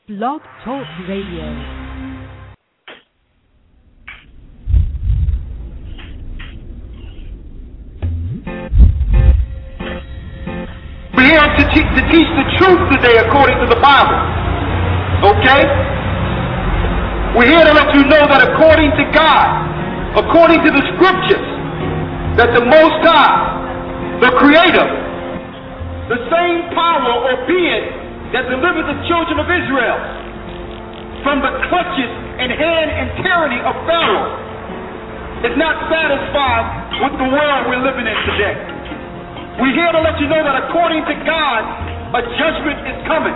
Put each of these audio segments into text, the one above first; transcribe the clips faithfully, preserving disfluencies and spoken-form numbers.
Blog Talk Radio. We're here to, te- to teach the truth today according to the Bible. Okay? We're here to let you know that according to God, according to the scriptures, that the Most High, the Creator, the same power or being that delivered the children of Israel from the clutches and hand and tyranny of Pharaoh is not satisfied with the world we're living in today. We're here to let you know that according to God, a judgment is coming.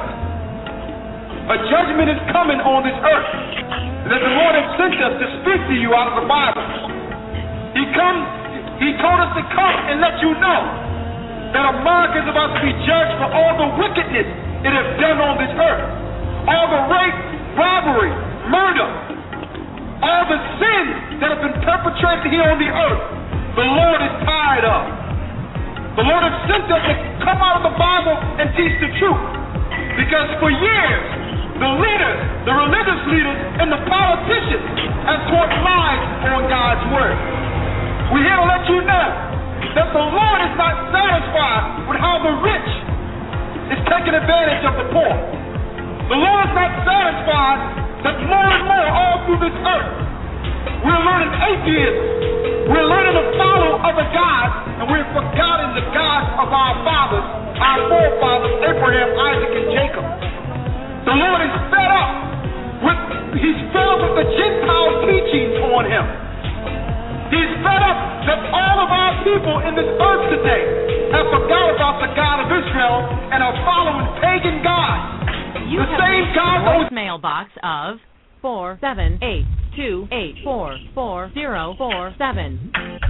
A judgment is coming on this earth. That the Lord has sent us to speak to you out of the Bible. He come, He told us to come and let you know that America is about to be judged for all the wickedness it has done on this earth. All the rape, robbery, murder, all the sins that have been perpetrated here on the earth, the Lord is tired of. The Lord has sent us to come out of the Bible and teach the truth. Because for years, the leaders, the religious leaders, and the politicians have taught lies on God's word. We're here to let you know that the Lord is not satisfied with how the rich is taking advantage of the poor. The Lord is not satisfied that more and more all through this earth we're learning atheism. We're learning to follow other gods, and we've forgotten the gods of our fathers, our forefathers, Abraham, Isaac, and Jacob. The Lord is fed up with, he's fed up with the Gentile teachings on him. He's fed up that all of our people in this earth today have forgot about the God of Israel and are following pagan gods. You the have same God that was mailbox of four seven eight two eight four four zero four seven.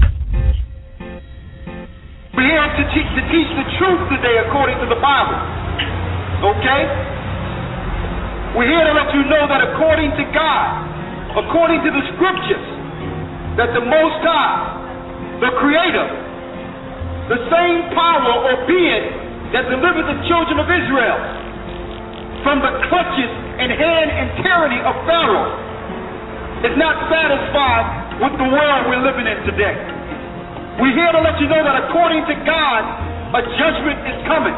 We're here to, te- to teach the truth today according to the Bible. Okay? We're here to let you know that according to God, according to the scriptures, that the Most High, the Creator, the same power or being that delivered the children of Israel from the clutches and hand and tyranny of Pharaoh is not satisfied with the world we're living in today. We're here to let you know that according to God, a judgment is coming.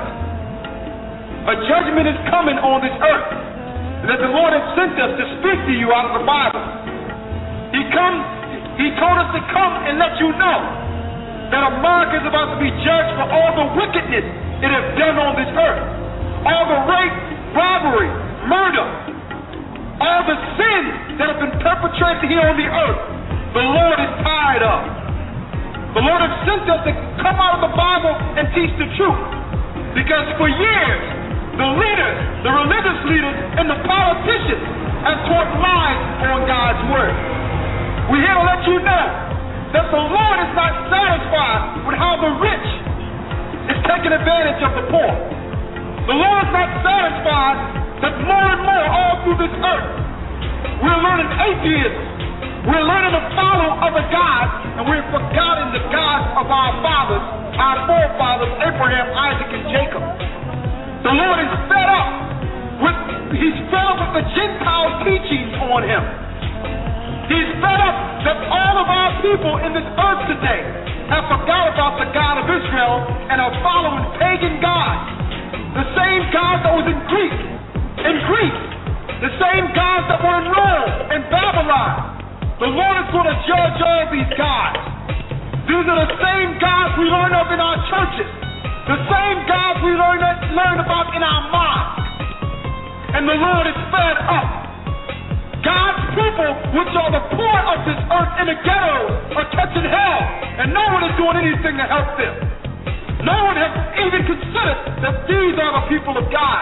A judgment is coming on this earth. That the Lord has sent us to speak to you out of the Bible. He come, He told us to come and let you know that America is about to be judged for all the wickedness it has done on this earth. All the rape, robbery, murder, all the sins that have been perpetrated here on the earth, the Lord is tired of. The Lord has sent us to come out of the Bible and teach the truth. Because for years, the leaders, the religious leaders, and the politicians have taught lies on God's word. We're here to let you know that the Lord is not satisfied with how the rich is taking advantage of the poor. The Lord is not satisfied that more and more all through this earth we're learning atheism. We're learning to follow other gods, and we've forgotten the gods of our fathers, our forefathers, Abraham, Isaac, and Jacob. The Lord is fed up with, he's fed up with the Gentile teachings on him. He's fed up that all of our people in this earth today have forgot about the God of Israel and are following pagan gods. The same gods that was in Greece, in Greece, the same gods that were in Rome and Babylon. The Lord is going to judge all these gods. These are the same gods we learn of in our churches. The same gods we learn, learn about in our mosques. And the Lord is fed up. God's people, which are the poor of this earth in the ghettos, are catching hell. And no one is doing anything to help them. No one has even considered that these are the people of God.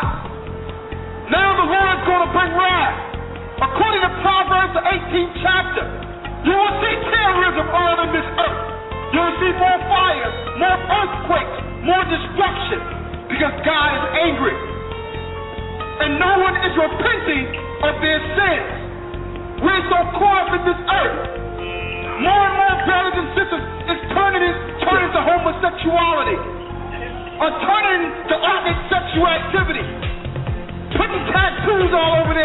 Now the Lord is going to bring wrath. According to Proverbs, the eighteenth chapter, you will see terrorism all in this earth. You will see more fires, more earthquakes, more destruction, because God is angry. And no one is repenting of their sins. We're so caught up in this earth. More and more brothers and sisters is turning, it, turning to homosexuality, or turning to other sexual activity, putting tattoos all over their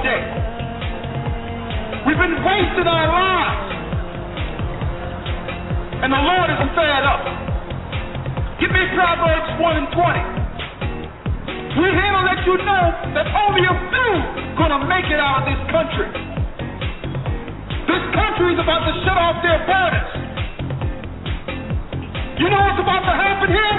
day. We've been wasting our lives. And the Lord is fed up. Give me Proverbs one and twenty. We're here to let you know that only a few gonna make it out of this country. This country is about to shut off their borders. You know what's about to happen here?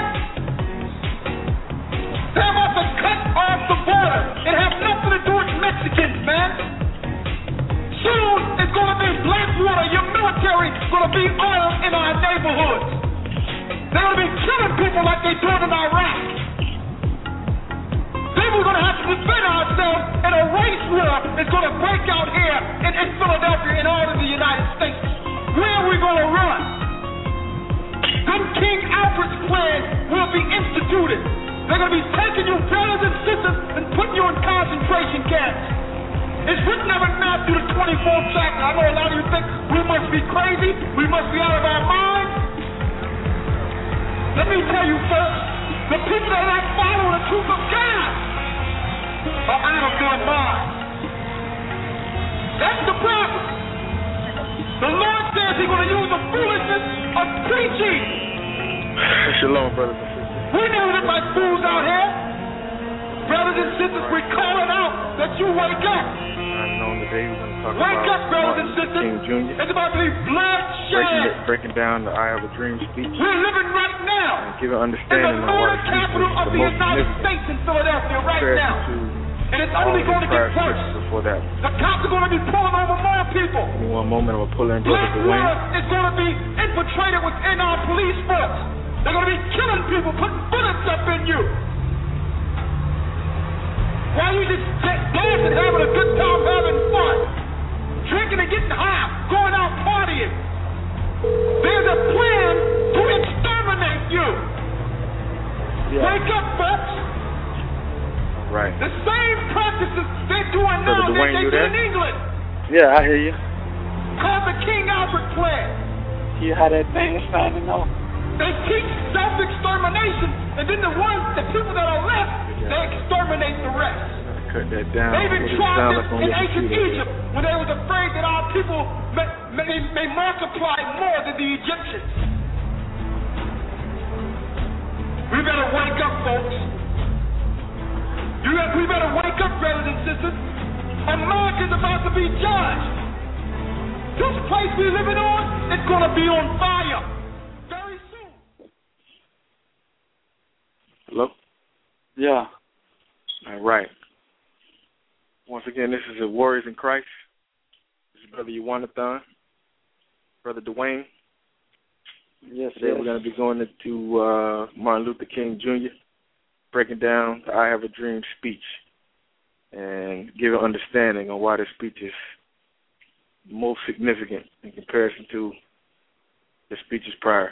They're about to cut off the border. It has nothing to do with Mexicans, man. Soon it's going to be Blackwater. Your military is going to be oil in our neighborhoods. They're going to be killing people like they do in Iraq. Then we're going to have to defend ourselves, and a race war is going to break out here in, in Philadelphia and all of the United States. Where are we going to run? Then King Alfred's plan will be instituted. They're going to be taking you, brothers and sisters, and putting you in concentration camps. It's written up in Matthew the twenty-fourth chapter. I know a lot of you think we must be crazy, we must be out of our minds. Let me tell you first, the people that are not following the truth of God are out of their minds. That's the problem. The Lord says He's going to use the foolishness of preaching. Shalom, brothers and sisters. We never look like fools out here. Brothers and sisters, we're calling out that you wake up. I know today we're going to talk wake about up, brothers and sisters. King Junior It's about to be bloodshed. Breaking, breaking down the I Have a Dream speech. We're living right now. And giving in understanding the on what third the capital of the, the United States in Philadelphia right now. And it's only going to get worse. Before that. The cops are going to be pulling over more people. In one moment, I'm going to pull in Brother Dwayne. Blackwater is going to be infiltrated within our police force. They're going to be killing people, putting bullets up in you. While you just dancing, having a good time, having fun, drinking and getting high, going out partying. There's a plan to exterminate you. Yeah. Wake up, folks. Right. The same practices they're doing now that they did in England. Yeah, I hear you. Called the King Albert Plan. You how that thing is sounding off. They teach self-extermination, and then the ones, the people that are left, yeah. they exterminate the rest. Cut that down. They even tried this in ancient Egypt when they was afraid that our people may, may, may multiply more than the Egyptians. We better wake up, folks. You have, we better wake up, brothers and sisters. America's about to be judged. This place we're living on is going to be on fire very soon. Hello? Yeah. All right. Once again, this is the Warriors in Christ. This is Brother Yuwanathon, Brother Dwayne. Yes, Today yes. we're going to be going into uh, Martin Luther King Junior, breaking down the I Have a Dream speech and giving understanding on why the speech is most significant in comparison to the speeches prior.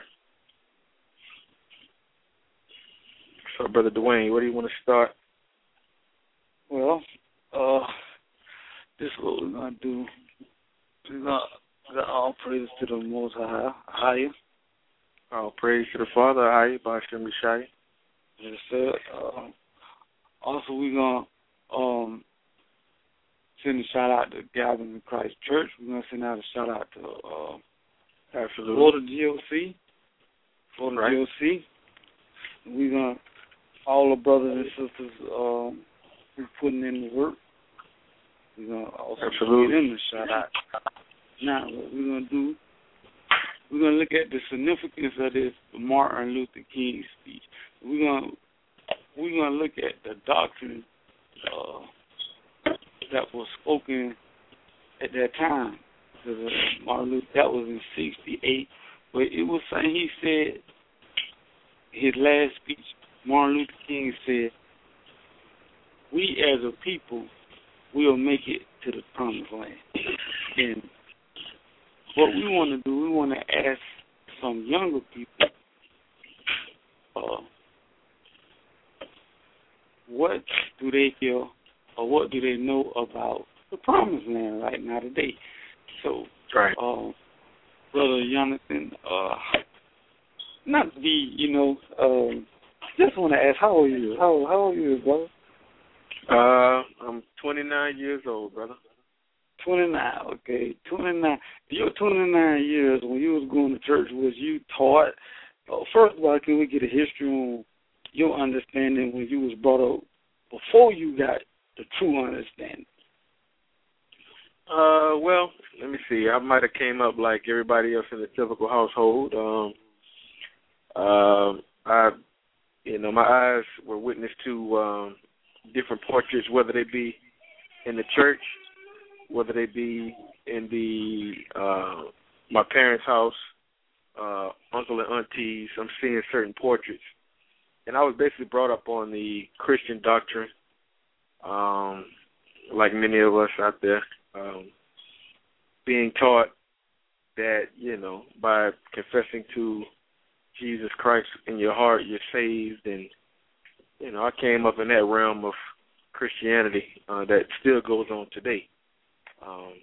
So, Brother Dwayne, where do you want to start? Well, uh, this is what we're going to do. We're going to give all praise to the Most High. Higher. All praise to the Father, Higher, by Hashem Rishai. Yes, sir. Uh, also, we're going to um, send a shout out to Gathering of Christ Church. We're going to send out a shout out to uh, Absolutely. Florida G O C. Florida right. G O C. We're going to, all the brothers and sisters, um, we're putting in the work. We're going to also Absolutely. give them a shout out. Now, what we're going to do, we're going to look at the significance of this Martin Luther King speech. We're going to we're going to look at the doctrine uh, that was spoken at that time. Because uh, Martin Luther, that was in sixty-eight. But it was saying, he said, his last speech, Martin Luther King said, we as a people will make it to the promised land. And what we want to do, we want to ask some younger people, uh, what do they feel or what do they know about the promised land right now today? So, right. uh, Brother Jonathan, uh, not to be, you know, um, just want to ask, how old are you? How, how old are you, brother? Uh, I'm twenty-nine years old, brother. twenty-nine, okay. twenty-nine. Your twenty-nine years, when you was going to church, was you taught? Uh, first of all, can we get a history on your understanding when you was brought up before you got the true understanding? Uh, well, let me see. I might have came up like everybody else in the typical household. Um, uh, I, you know, my eyes were witness to um, different portraits, whether they be in the church, whether they be in the uh, my parents' house, uh, uncle and aunties. I'm seeing certain portraits, and I was basically brought up on the Christian doctrine, um, like many of us out there. Um, being taught that, you know, by confessing to Jesus Christ in your heart, you're saved. And, you know, I came up in that realm of Christianity uh, that still goes on today. Um,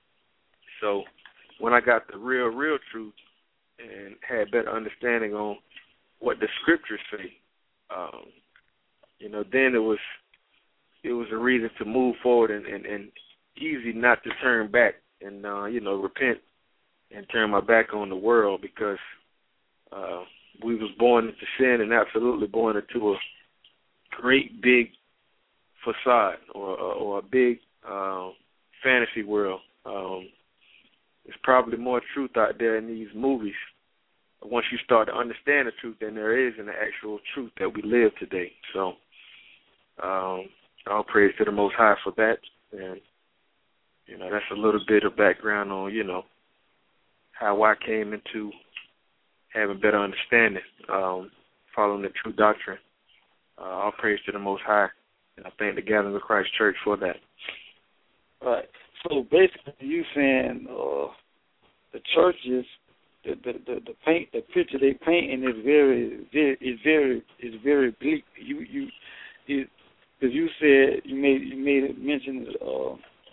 so when I got the real, real truth and had better understanding on what the scriptures say, um, you know, then it was it was a reason to move forward and, and, and easy not to turn back and, uh, you know, repent and turn my back on the world, because uh, we was born into sin and absolutely born into a great big facade or, or a big uh, fantasy world. Um, there's probably more truth out there in these movies once you start to understand the truth than there is in the actual truth that we live today. So um, all praise to the Most High for that. And you know, that's a little bit of background on, you know, how I came into having better understanding, um, following the true doctrine. Uh, all praise to the Most High, and I thank the Gathering of Christ Church for that. Right. So basically, you saying uh, the churches, the the, the the paint, the picture they painting is very, very, is very, is very bleak. You you, because you said you made you made it mention. Uh,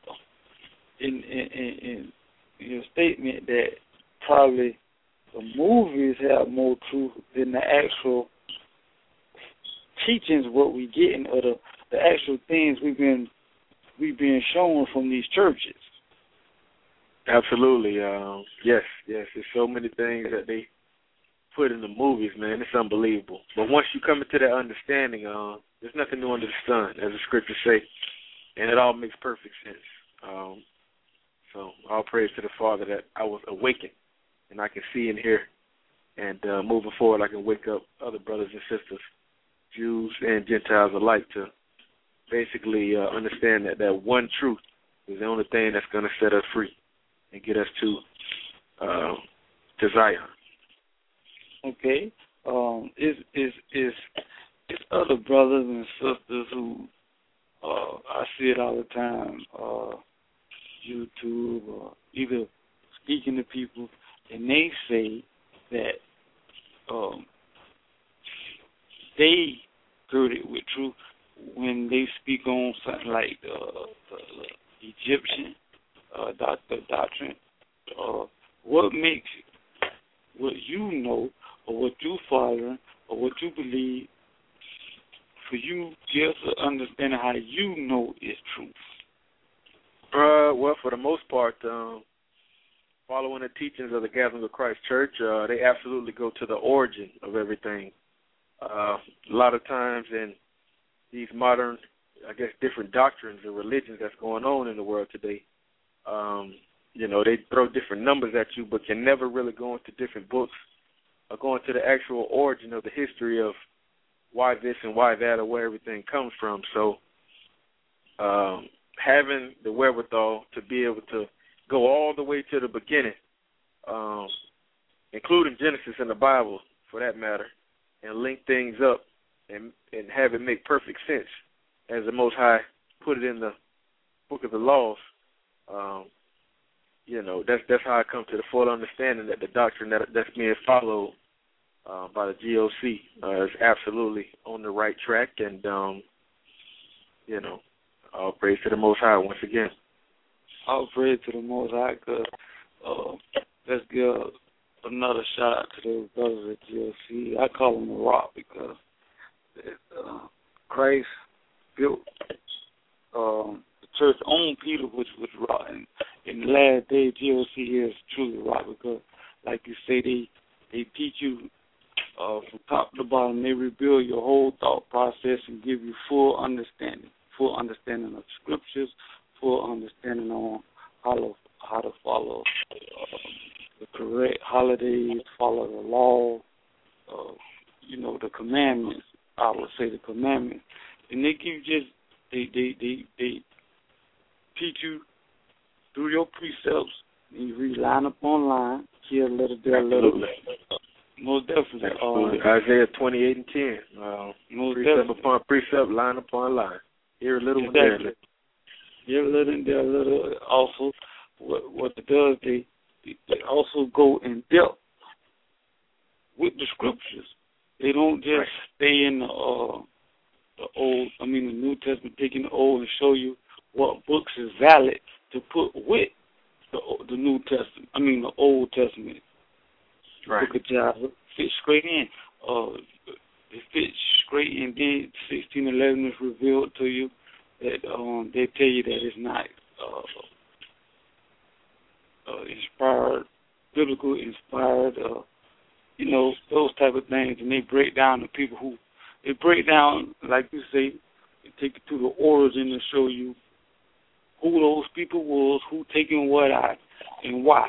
In, in, in, in your statement that probably the movies have more truth than the actual teachings, what we getting, or the, the actual things we've been we've been shown from these churches. Absolutely, uh, yes, yes. There's so many things that they put in the movies, man. It's unbelievable. But once you come into that understanding, uh, there's nothing new under the sun, as the scriptures say, and it all makes perfect sense. Um, So all praise to the Father that I was awakened and I can see and hear. And uh, moving forward, I can wake up other brothers and sisters, Jews and Gentiles alike, to basically uh, understand that that one truth is the only thing that's going to set us free and get us to uh, to Zion. Okay. Um, is is is is other brothers and sisters who uh, I see it all the time. Uh, YouTube or either speaking to people, and they say that um, they heard it with truth when they speak on something like uh, the, the Egyptian uh, doctor doctrine. Uh, what makes what you know or what you following or what you believe for you just to understand how you know is truth? Uh, well, for the most part, um, following the teachings of the Gathering of Christ Church, uh, they absolutely go to the origin of everything. Uh, a lot of times in these modern, I guess, different doctrines and religions that's going on in the world today, um, you know, they throw different numbers at you, but can never really go into different books or go into the actual origin of the history of why this and why that or where everything comes from. So, um, having the wherewithal to be able to go all the way to the beginning, um, including Genesis in the Bible, for that matter, and link things up and, and have it make perfect sense, as the Most High put it in the book of the laws. Um, you know, that's that's how I come to the full understanding that the doctrine that that's being followed uh, by the G O C uh, is absolutely on the right track, and um, you know. All praise to the Most High once again. All praise to the Most High, because uh, let's give another shout out to those brothers at G O C. I call them the Rock because uh, Christ built um, the church owned Peter, which was right. And in the last day, G O C is truly right because, like you say, they they teach you uh, from top to bottom. They rebuild your whole thought process and give you full understanding, full understanding of scriptures, full understanding on how to how to follow uh, the correct holidays, follow the law, uh, you know, the commandments. I would say the commandments, and they give you just they they they they teach you through your precepts. And you read line upon line, here a little, there a little. Uh, most definitely. Uh, Isaiah twenty-eight and ten. Uh, most precept definitely. upon precept, line upon line. Here a little, exactly. there a little. Here a little, there a little. Also, what what it does, they they also go in depth with the scriptures. They don't just right. stay in the uh, the old. I mean, the New Testament, taking the old and show you what books is valid to put with the the New Testament. I mean, the Old Testament. Right. Book of Joshua fits straight in. Uh, it fits straight in. Then sixteen eleven is revealed to you that um, they tell you that it's not uh, uh, inspired, biblical inspired. Uh, you know, those type of things, and they break down the people who they break down, like you say, they take you to the origin to show you who those people was, who taking what out, and why.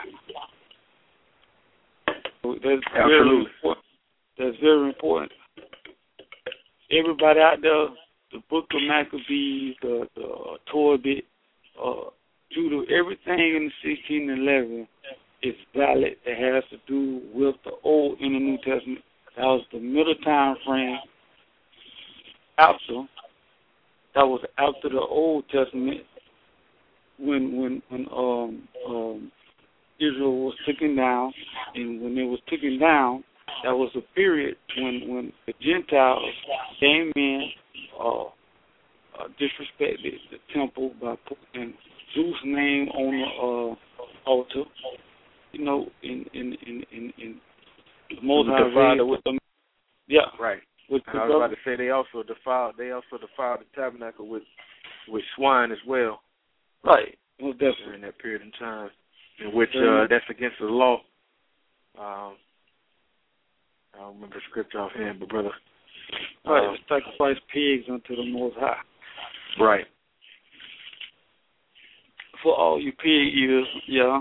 So that's Absolutely. very important. That's very important. Everybody out there, the Book of Maccabees, the, the Tobit, uh, Judah, everything in the sixteen eleven is valid. It has to do with the Old and the New Testament. That was the middle time frame after. That was after the Old Testament, when when when um um Israel was taken down, and when it was taken down, that was a period when when the Gentiles came in, uh, uh disrespected the temple by putting Zeus' name on the uh, altar. You know, in in in in, in the Most High defiled with them. Yeah, right. With I was about to say they also defiled. They also defiled the tabernacle with with swine as well. Right. Well, definitely during that period of time, in which uh, that's against the law. Um, I don't remember the scripture offhand, but brother. Right. Um, Sacrifice pigs unto the Most High. Right. For all you pig eaters, yeah.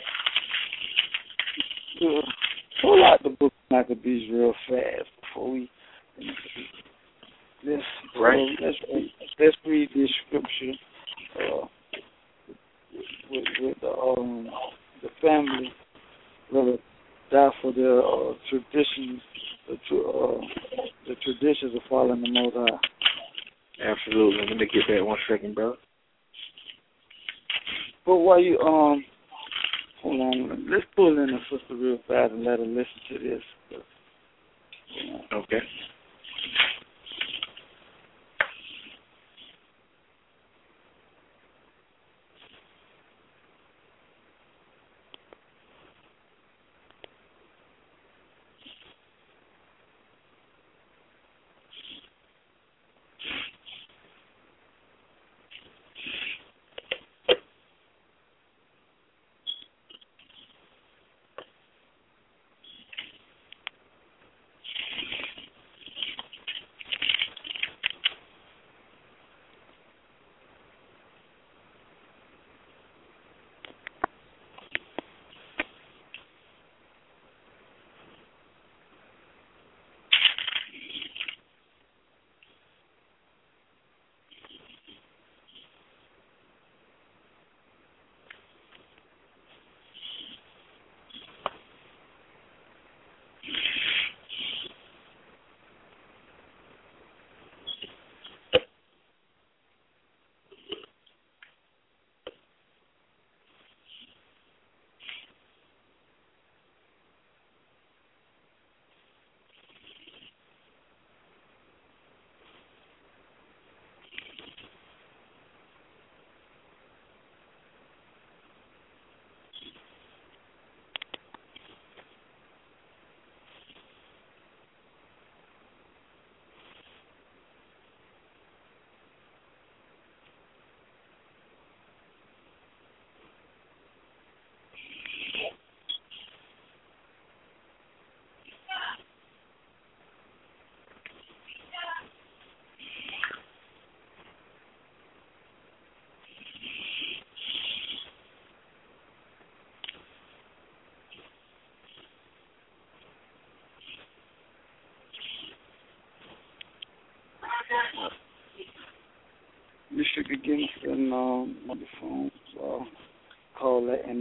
Yeah. Pull out the Book of Maccabees real fast before we let's right. Uh, let's read, let's read this scripture uh, with, with the um the family brother die for their uh, traditions, the uh, the traditions of following the Most High. Absolutely. Let me get that one second, brother. But while you um. Hold on, let's pull in a sister real fast and let her listen to this. Okay.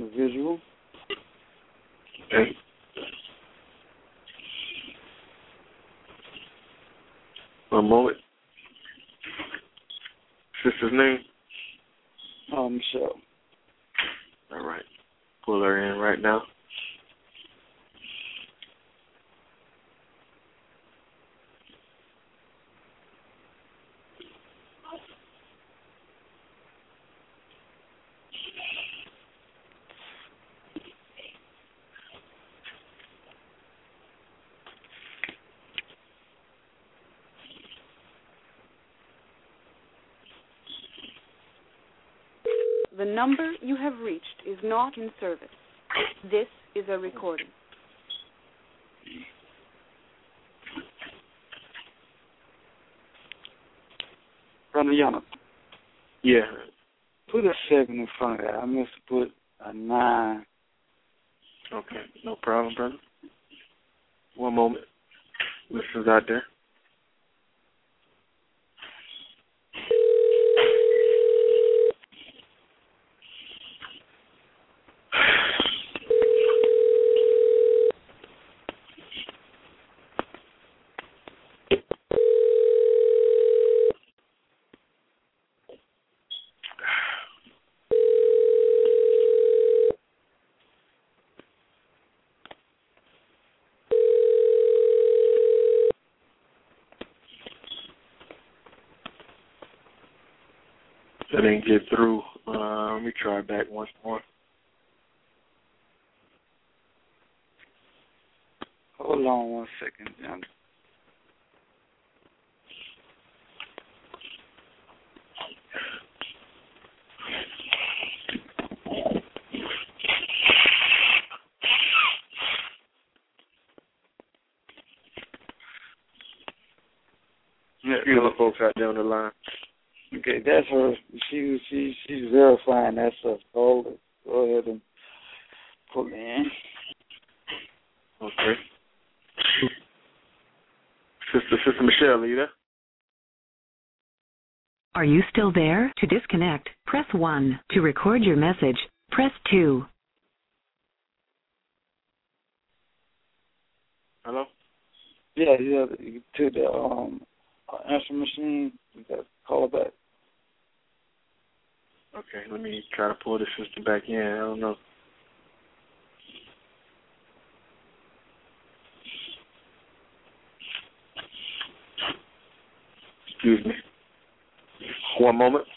individual. Okay. One moment. Sister's name? Oh, Michelle. All right. Pull her in right now. The number you have reached is not in service. This is a recording. Brother Yana. Yeah. Put a seven in front of that. I must put a nine. Okay. No problem, brother. One moment. Listeners out there. That didn't get through. Uh, let me try back once more. Hold on one second, John. Excuse the folks out there on the line. Okay, that's her. She she she's verifying that stuff. Hold it. Go ahead and put me in. Okay. Sister, Sister Michelle, are you there? Are you still there? To disconnect, press one. To record your message, press two. Hello? Yeah, yeah. To the um answer machine. You got to call her back. Okay, let me try to pull this sister back in. I don't know. Excuse me. One moment.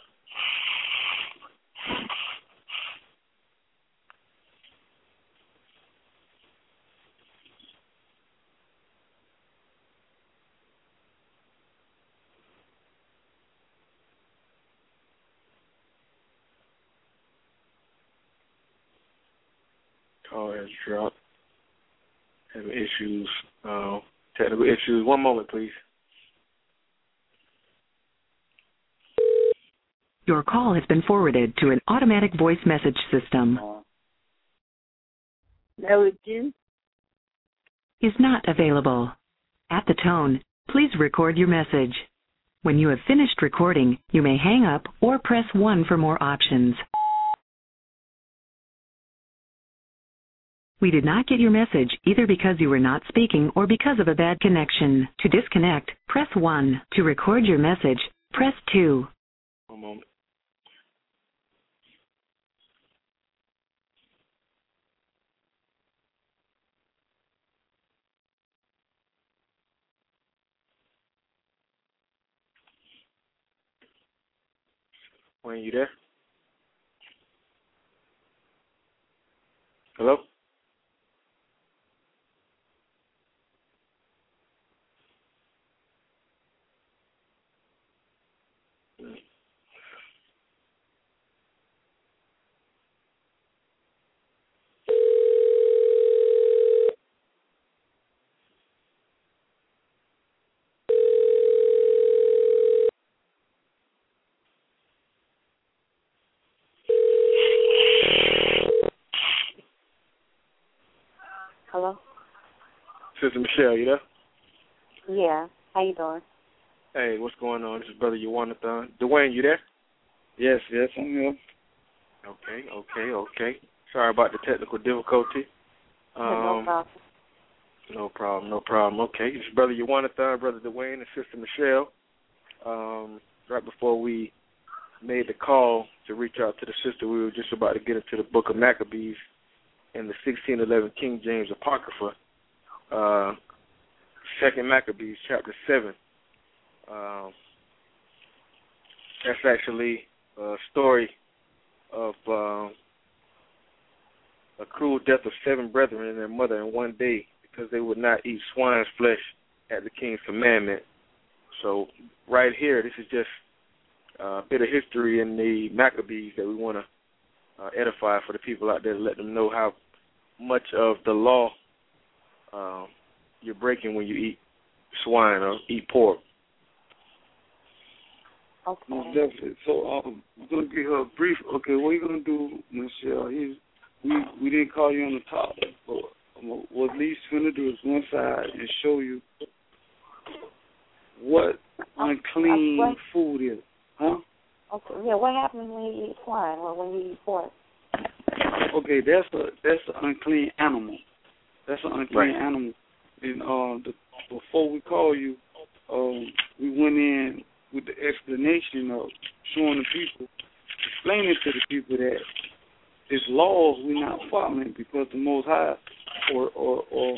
Call has dropped. Having issues, uh, technical issues. One moment, please. Your call has been forwarded to an automatic voice message system. No, it didn't. Is not available. At the tone, please record your message. When you have finished recording, you may hang up or press one for more options. We did not get your message either because you were not speaking or because of a bad connection. To disconnect, press one. To record your message, press two. One moment. Wayne, you there? Hello? Hello? Sister Michelle, you there? Yeah. How you doing? Hey, what's going on? This is Brother Yawanathan. Dwayne, you there? Yes, yes, I'm here. Okay, okay, okay. Sorry about the technical difficulty. Um, no problem. No problem, no problem. Okay, it's Brother Yawanathan, Brother Dwayne, and Sister Michelle. Um, right before we made the call to reach out to the sister, we were just about to get into the book of Maccabees and the sixteen eleven King James Apocrypha, uh, Second Maccabees, chapter seven. Um, that's actually a story of um, a cruel death of seven brethren and their mother in one day because they would not eat swine's flesh at the king's commandment. So right here, this is just a bit of history in the Maccabees that we want to uh, edify for the people out there to let them know how much of the law uh, you're breaking when you eat swine or eat pork. Okay. Most definitely. So um, we're going to give her a brief. Okay, what are you going to do, Michelle? He's, we we didn't call you on the top, but um, what Lee's going to do is one side and show you what unclean what? food is. Huh? Okay. Yeah. What happens when you eat swine or when you eat pork? Okay, that's a that's an unclean animal. That's an unclean right. animal. And uh, the, before we call you, um, we went in with the explanation of showing the people, explaining to the people that it's laws we're not following because the Most High or or, or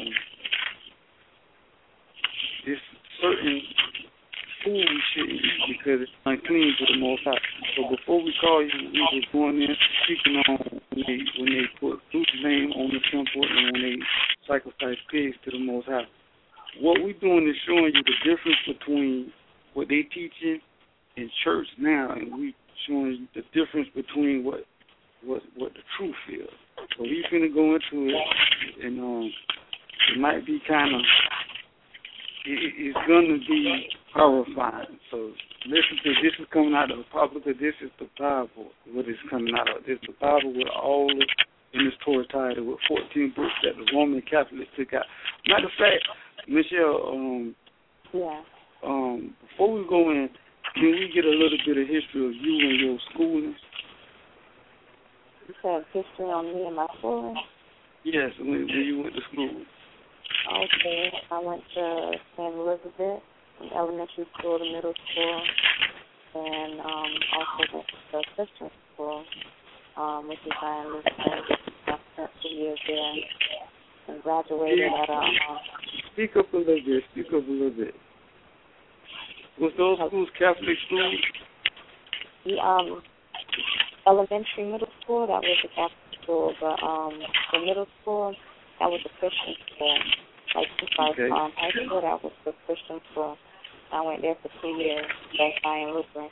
it's certain food we shouldn't eat because it's unclean to the Most High. So before we call you, we were going in speaking on when they, when they put Luke's name on the temple and when they sacrifice pigs to the Most High. What we're doing is showing you the difference between what they teaching in church now, and we showing you the difference between what what what the truth is. So we finna go into it, and um, it might be kind of it, it's gonna be horrifying. So listen to this is coming out of the Apocrypha. This is the Bible. What is coming out of this is the Bible with all of in this Torah title with fourteen books that the Roman Catholics took out. Matter of fact, Michelle, um, yeah. Um, before we go in, can we get a little bit of history of you and your schooling? You said history on me and my schooling? Yes, when, when you went to school. Okay. I went to Saint Elizabeth, from elementary school to middle school, and um, also went to Christian school, um, which is Saint Elizabeth. I spent two years there and graduated at a... Um, Speak up a little bit. Speak up a little bit. Was those schools Catholic schools? The um, elementary, middle school, that was a Catholic school, but um, the middle school, that was a Christian school. Like, like okay. um, high school, that was the Christian school. I went there for two years, that's Zion Lutheran.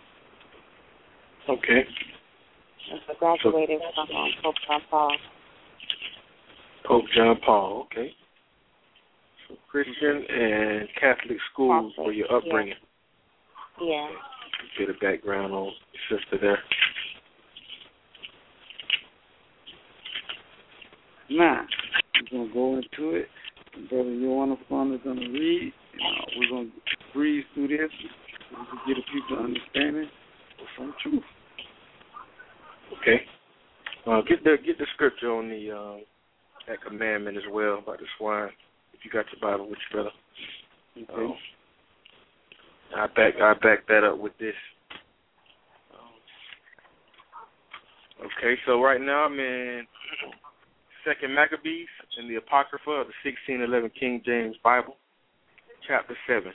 Okay. And so graduated so, from um, Pope John Paul. Pope John Paul, okay. So Christian and Catholic schools Catholic, for your upbringing. Yeah. yeah. Get a background on your sister there. Now, we're going to go into it. Brother Yawanathan is going to read. Uh, we're going to breeze through this so we can get the people understanding of some truth. Okay. Uh, get the get the scripture on the um, that commandment as well about the swine. If you got your Bible with you, brother. Okay. Um, I back I back that up with this. Um, okay, so right now I'm in Second Maccabees in the Apocrypha of the sixteen eleven King James Bible, chapter seven.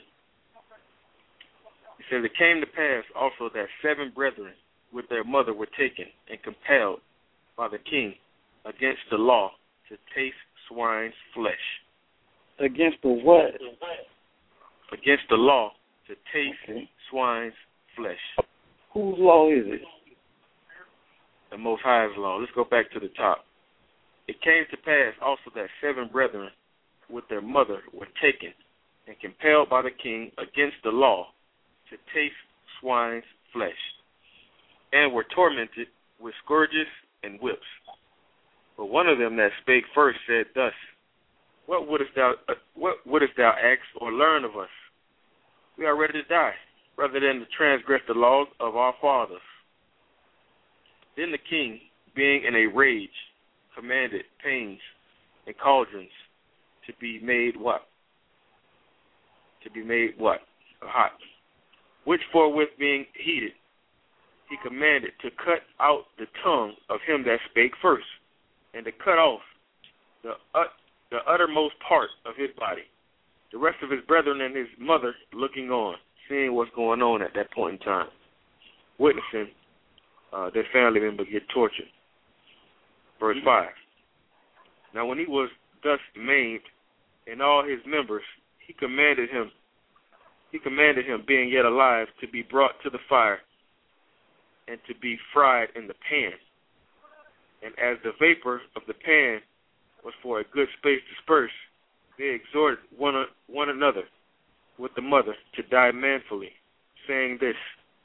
It says, "It came to pass also that seven brethren with their mother were taken and compelled by the king against the law to taste swine's flesh." Against the what? Against the law to taste okay. swine's flesh. Whose law is it? The Most High's law. Let's go back to the top. "It came to pass also that seven brethren with their mother were taken and compelled by the king against the law to taste swine's flesh, and were tormented with scourges and whips. But one of them that spake first said thus, What wouldest thou, uh, what wouldest thou ask or learn of us? We are ready to die, rather than to transgress the laws of our fathers. Then the king, being in a rage, commanded panes and cauldrons to be made what? To be made what? Hot. Which forthwith being heated, he commanded to cut out the tongue of him that spake first, and to cut off the ut- the uttermost part of his body. The rest of his brethren and his mother looking on, seeing what's going on at that point in time, witnessing uh, their family member get tortured. Verse five. Now when he was thus maimed and all his members, he commanded him, he commanded him, being yet alive, to be brought to the fire and to be fried in the pan. And as the vapor of the pan was for a good space dispersed, they exhorted one, one another with the mother to die manfully, saying this,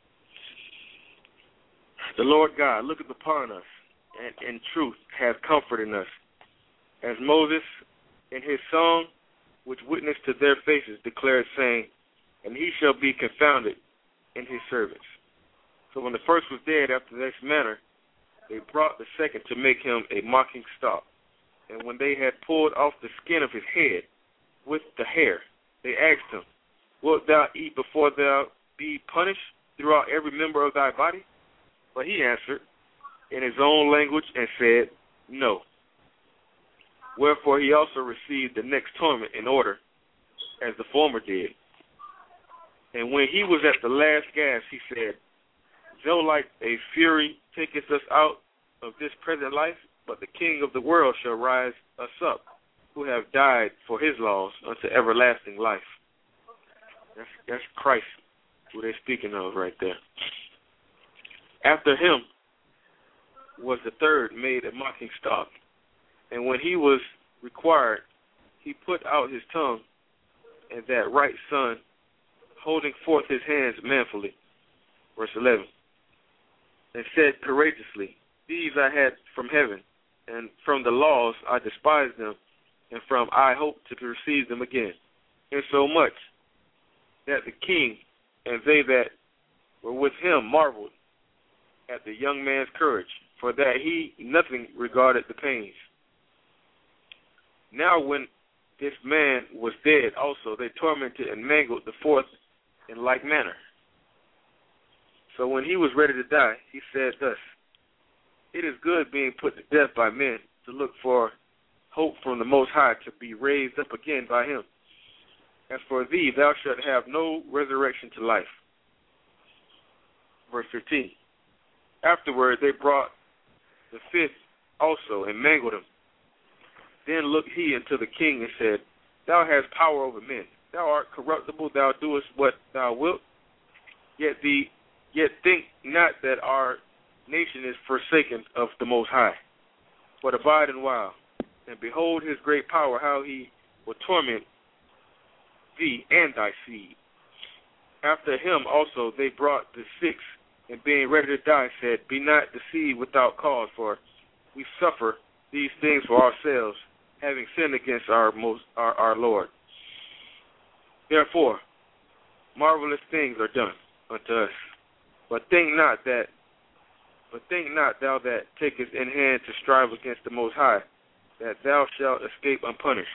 the Lord God looketh upon us, and in truth hath comfort in us, as Moses in his song, which witnessed to their faces, declared, saying, and he shall be confounded in his servants. So when the first was dead after this manner, they brought the second to make him a mocking stock. And when they had pulled off the skin of his head with the hair, they asked him, wilt thou eat before thou be punished throughout every member of thy body? But he answered in his own language and said, no. Wherefore he also received the next torment in order, as the former did. And when he was at the last gasp, he said, though like a fury taketh us out of this present life, but the King of the world shall rise us up, who have died for his laws unto everlasting life. That's, that's Christ, who they're speaking of right there. After him was the third made a mocking stock. And when he was required, he put out his tongue, and that right son, holding forth his hands manfully. Verse eleven. And said courageously, these I had from heaven, and from the laws I despised them, and from I hope to receive them again. Insomuch that the king and they that were with him marveled at the young man's courage, for that he nothing regarded the pains. Now when this man was dead also, they tormented and mangled the fourth in like manner. So when he was ready to die, he said thus, it is good being put to death by men, to look for hope from the Most High to be raised up again by him. As for thee, thou shalt have no resurrection to life. Verse fifteen. Afterward they brought the fifth also and mangled him. Then looked he unto the king and said, thou hast power over men. Thou art corruptible, thou doest what thou wilt. Yet the yet think not that our nation is forsaken of the Most High, but abide in while, and behold his great power, how he will torment thee and thy seed. After him also they brought the sixth, and being ready to die, said, be not deceived without cause, for we suffer these things for ourselves, having sinned against our most our, our Lord. Therefore, marvelous things are done unto us. But think not that, but think not thou that takest in hand to strive against the Most High, that thou shalt escape unpunished.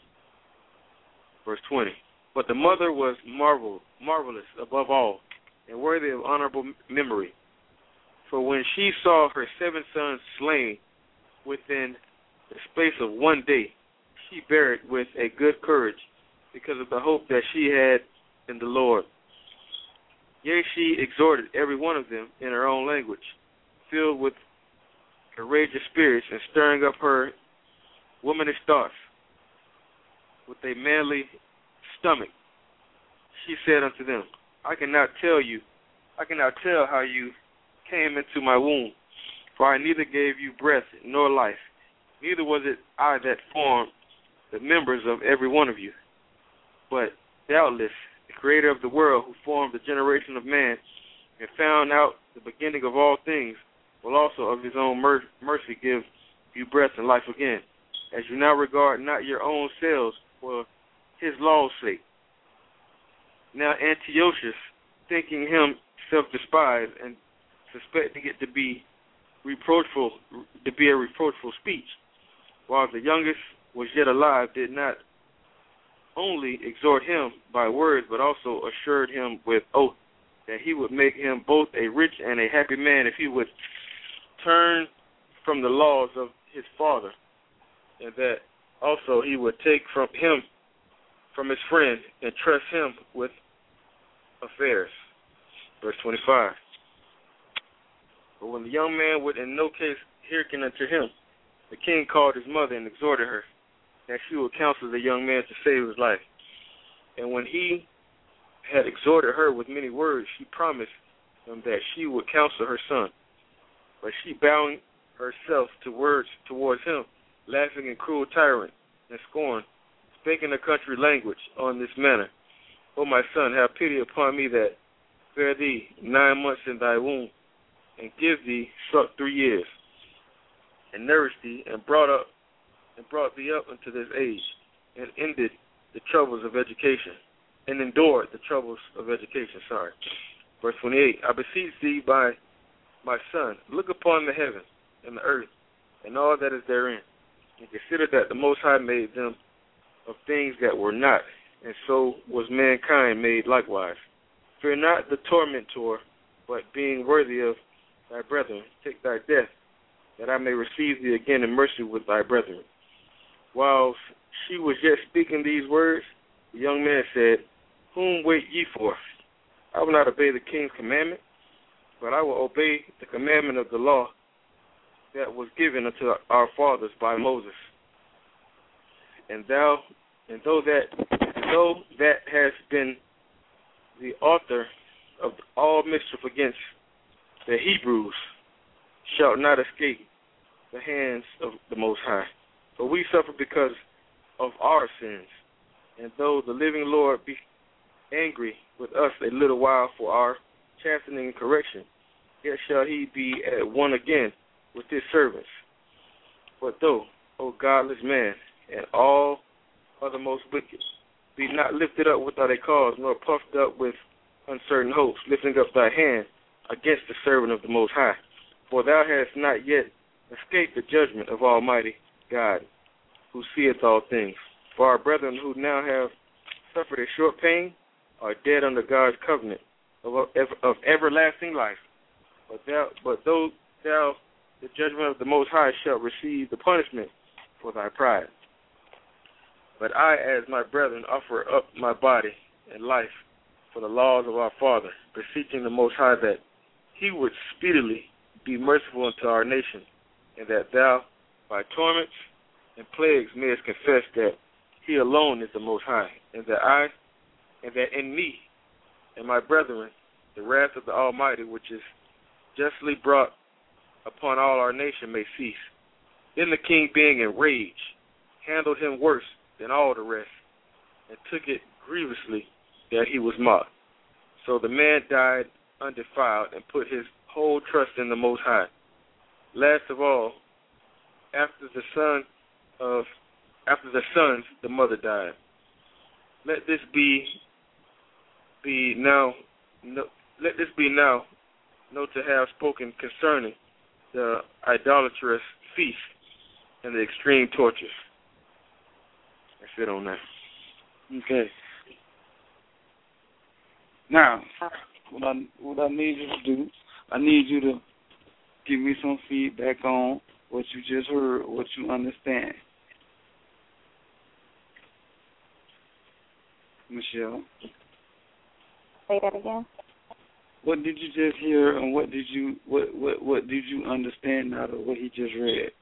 Verse twenty. But the mother was marvel, marvelous above all, and worthy of honorable memory. For when she saw her seven sons slain within the space of one day, she bare it with a good courage, because of the hope that she had in the Lord. Yea, she exhorted every one of them in her own language, filled with courageous spirits, and stirring up her womanish thoughts with a manly stomach. She said unto them, I cannot tell you, I cannot tell how you came into my womb, for I neither gave you breath nor life, neither was it I that formed the members of every one of you, but doubtless the Creator of the world, who formed the generation of man and found out the beginning of all things, will also of his own mer- mercy give you breath and life again, as you now regard not your own selves for his law's sake. Now Antiochus, thinking himself despised and suspecting it to be reproachful, to be a reproachful speech, while the youngest was yet alive, did not only exhort him by words, but also assured him with oath that he would make him both a rich and a happy man if he would turn from the laws of his father, and that also he would take from him, from his friend, and trust him with affairs. Verse twenty-five. But when the young man would in no case hearken unto him, the king called his mother and exhorted her that she would counsel the young man to save his life. And when he had exhorted her with many words, she promised him that she would counsel her son. But she, bowing herself to words towards him, laughing in cruel tyrant and scorn, spake in a country language on this manner: O my son, have pity upon me that bear thee nine months in thy womb, and give thee suck three years, and nourished thee, and brought up and brought thee up unto this age, and ended the troubles of education, and endured the troubles of education. Sorry. Verse twenty-eight. I beseech thee by my son, look upon the heaven and the earth, and all that is therein, and consider that the Most High made them of things that were not, and so was mankind made likewise. Fear not the tormentor, but being worthy of thy brethren, take thy death, that I may receive thee again in mercy with thy brethren. While she was yet speaking these words, the young man said, Whom wait ye for? I will not obey the king's commandment, but I will obey the commandment of the law that was given unto our fathers by Moses. And thou, and though that, and though that has been the author of all mischief against the Hebrews, shalt not escape the hands of the Most High. For we suffer because of our sins. And though the living Lord be angry with us a little while for our chastening and correction, yet shall he be at one again with his servants. But though, O godless man, and all other most wicked, be not lifted up without a cause, nor puffed up with uncertain hopes, lifting up thy hand against the servant of the Most High. For thou hast not yet escaped the judgment of Almighty God, who seeth all things. For our brethren who now have suffered a short pain are dead under God's covenant of, of everlasting life. But thou, but though thou, the judgment of the Most High, shalt receive the punishment for thy pride. But I, as my brethren, offer up my body and life for the laws of our Father, beseeching the Most High that he would speedily be merciful unto our nation, and that thou, by torments and plagues, mayest confess that he alone is the Most High, and that I, and that in me and my brethren, the wrath of the Almighty, which is justly brought upon all our nation, may cease. Then the king, being enraged, handled him worse than all the rest, and took it grievously that he was mocked. So the man died undefiled, and put his whole trust in the Most High. Last of all, after the son of after the sons, the mother died. Let this be be now no, let this be now know to have spoken concerning the idolatrous feast and the extreme tortures. That's it on that. Okay. Now, what I what I need you to do, I need you to give me some feedback on what you just heard, what you understand. Michelle. Say that again. What did you just hear, and what did you what what what did you understand out of what he just read?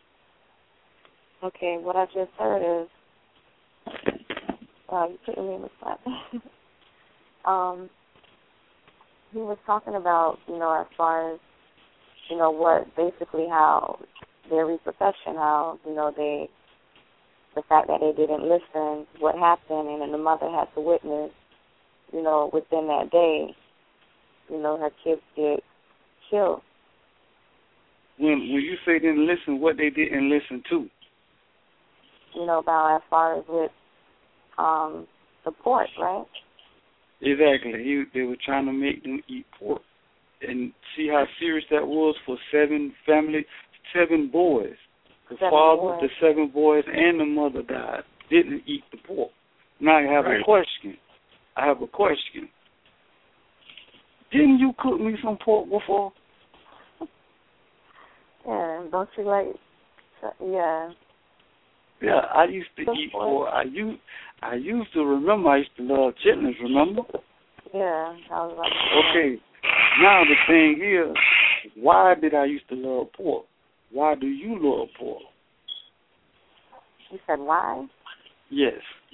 Okay, what I just heard is, uh, you putting me in the spot. um, he was talking about, you know, as far as, you know, what basically how their repercussion, how, you know, they, the fact that they didn't listen, what happened, and then the mother had to witness, you know, within that day, you know, her kids get killed. When when you say didn't listen, what they didn't listen to? You know, about as far as with um, the pork, right? Exactly. He, they were trying to make them eat pork. And see how serious that was for seven family, seven boys. The seven father, boys. the seven boys, and the mother died. Didn't eat the pork. Now I have Right. a question. I have a question. Didn't you cook me some pork before? Yeah, don't you like? Yeah. Yeah, I used to Good eat boy. pork. I used, I used to remember. I used to love chitlins. Remember? Yeah, I was like. Okay. Now the thing is, why did I used to love pork? Why do you love pork? You said why? Yes.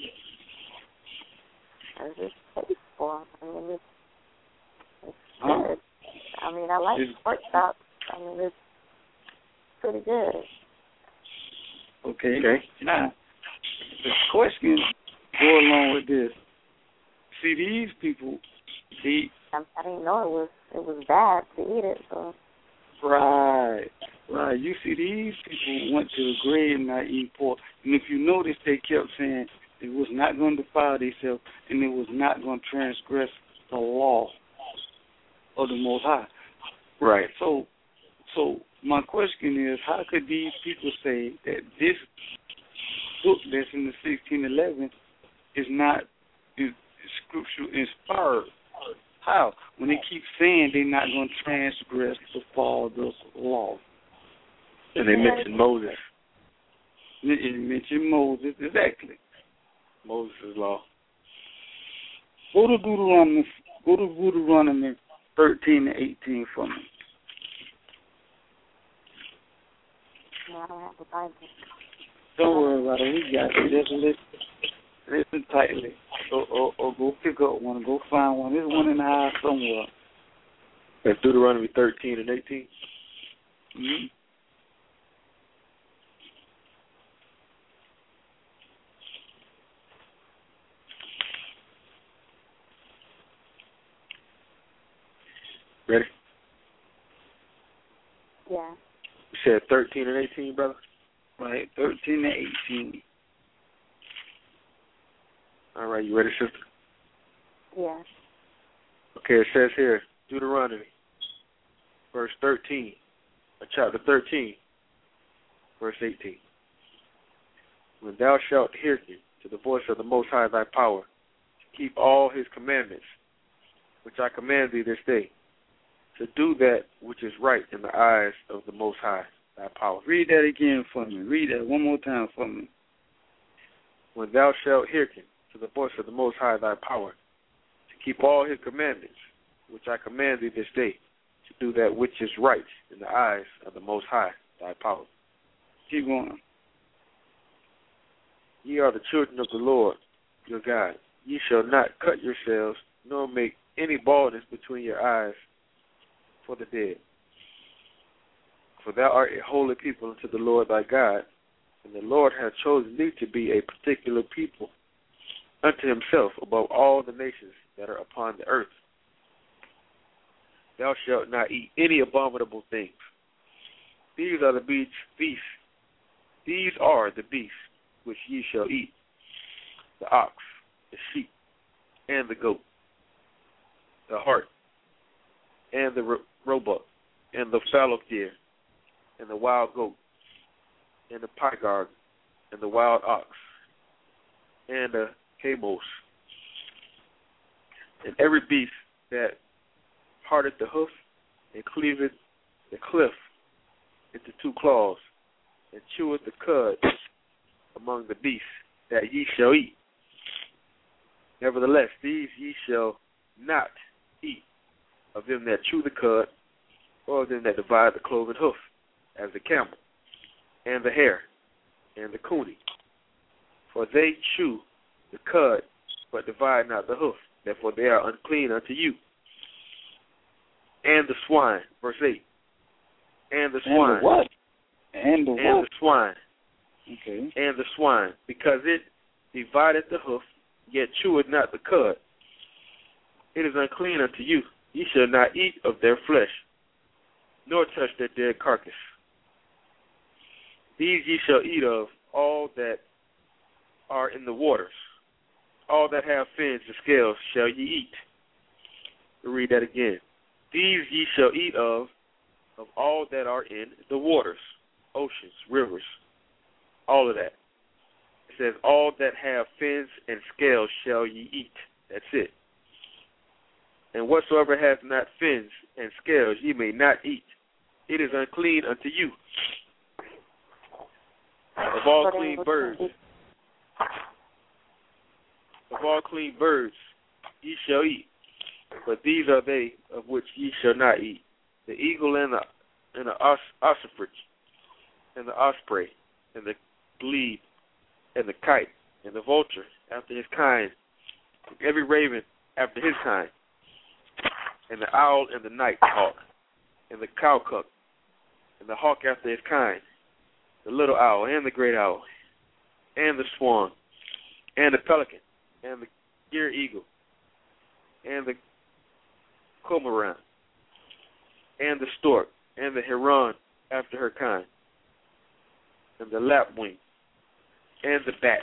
It's just tasteful. I mean, it's, it's Huh? good. I mean, I like It's- pork chops. I mean, it's pretty good. Okay. Okay. Now, the question go along with this. See, these people, they I, I didn't know it was it was bad to eat it. So right, right. You see, these people went to the grave not eating pork, and if you notice, they kept saying it was not going to defile themselves, and it was not going to transgress the law of the Most High. Right. So, so my question is, how could these people say that this book that's in the sixteen eleven is not is scriptural inspired? How? When they keep saying they're not going to transgress the Father's law. And they mentioned Moses. It, it mentioned Moses, exactly. Moses' law. Go to Deuteronomy, go to Deuteronomy thirteen and eighteen for me. no, I don't have the Bible. Don't worry about it. We got it. Just listen, listen tightly, or, or, or go pick up one. Go find one. There's one in the house somewhere. That's Deuteronomy thirteen and eighteen. Mm-hmm. Ready? Yeah. You said thirteen and eighteen, brother? Right, thirteen and eighteen. All right, you ready, sister? Yeah. Okay, it says here, Deuteronomy, verse thirteen, uh, chapter thirteen, verse eighteen. When thou shalt hearken to the voice of the Most High thy power, to keep all his commandments, which I command thee this day, to do that which is right in the eyes of the Most High thy power. Read that again for me. Read that one more time for me. When thou shalt hearken to the voice of the Most High thy power, to keep all his commandments, which I command thee this day, to do that which is right in the eyes of the Most High thy power. Keep going. Ye are the children of the Lord your God. Ye shall not cut yourselves, nor make any baldness between your eyes for the dead. For thou art a holy people unto the Lord thy God, and the Lord hath chosen thee to be a particular people unto himself above all the nations that are upon the earth. Thou shalt not eat any abominable things. These are the beasts, beasts. These are the beasts which ye shall eat: the ox, the sheep, and the goat, the hart, and the ro- roebuck, and the fallow deer, and the wild goat, and the pygarg, and the wild ox, and the camos, and every beast that parteth the hoof, and cleaveth the cliff into two claws, and cheweth the cud among the beasts that ye shall eat. Nevertheless, these ye shall not eat: of them that chew the cud, or of them that divide the cloven hoof, as the camel, and the hare, and the coney. For they chew the cud, but divide not the hoof, therefore they are unclean unto you. And the swine, verse eight. And the swine. And the what? And the and what? the swine. Okay. And the swine, because it divideth the hoof, yet cheweth not the cud. It is unclean unto you. Ye shall not eat of their flesh, nor touch their dead carcass. These ye shall eat of all that are in the waters. All that have fins and scales shall ye eat. We'll read that again. These ye shall eat of, of all that are in the waters, oceans, rivers, all of that. It says, all that have fins and scales shall ye eat. That's it. And whatsoever hath not fins and scales ye may not eat. It is unclean unto you. Of all clean birds, of all clean birds ye shall eat, but these are they of which ye shall not eat: the eagle and the and the os, ossifrage, and the osprey, and the glebe, and the kite, and the vulture after his kind, and every raven after his kind, and the owl and the night hawk, and the cowcuck, and the hawk after his kind, the little owl and the great owl, and the swan, and the pelican, and the gier eagle, and the cormorant, and the stork, and the heron after her kind, and the lapwing, and the bat,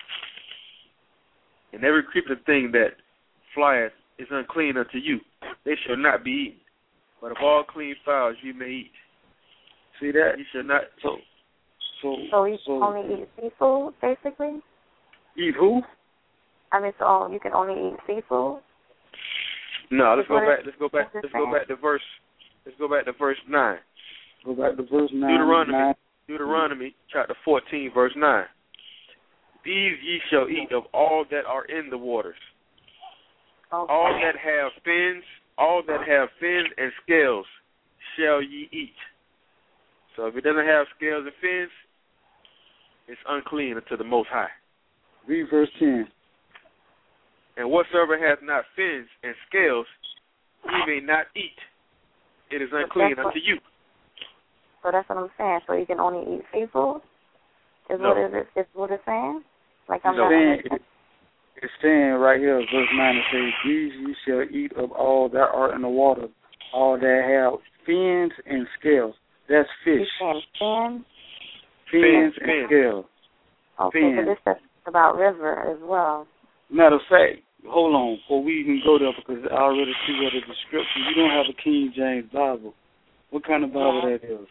and every creeping thing that flieth is unclean unto you. They shall not be eaten. But of all clean fowls you may eat. See that? You shall not. So, so, so you so, only eat seafood, basically? Eat who? I mean, so you can only eat seafood? No, let's go What back. is- Let's go back. what's Let's it go saying? back to verse. Let's go back to verse nine. Go back to verse nine. Deuteronomy. nine. Deuteronomy chapter fourteen, verse nine. These ye shall eat of all that are in the waters. Okay. All that have fins, all that have fins and scales shall ye eat. So if it doesn't have scales and fins, it's unclean unto the Most High. Read verse ten. And whatsoever hath not fins and scales, ye may not eat. It is unclean That's what- unto you. So that's what I'm saying. So you can only eat seafood? Is No. what is it? Is what it's saying? Like I'm No. not. Saying, it, it's saying right here, verse nine, it says, these ye shall eat of all that are in the water, all that have fins and scales. That's You fish. saying fin? Fins Fins, and fins. scales. Okay, Fin. but this is about river as well. Matter of fact, hold on, before we even go there, because I already see what the description. You don't have a King James Bible. What kind of Bible Yeah. that is?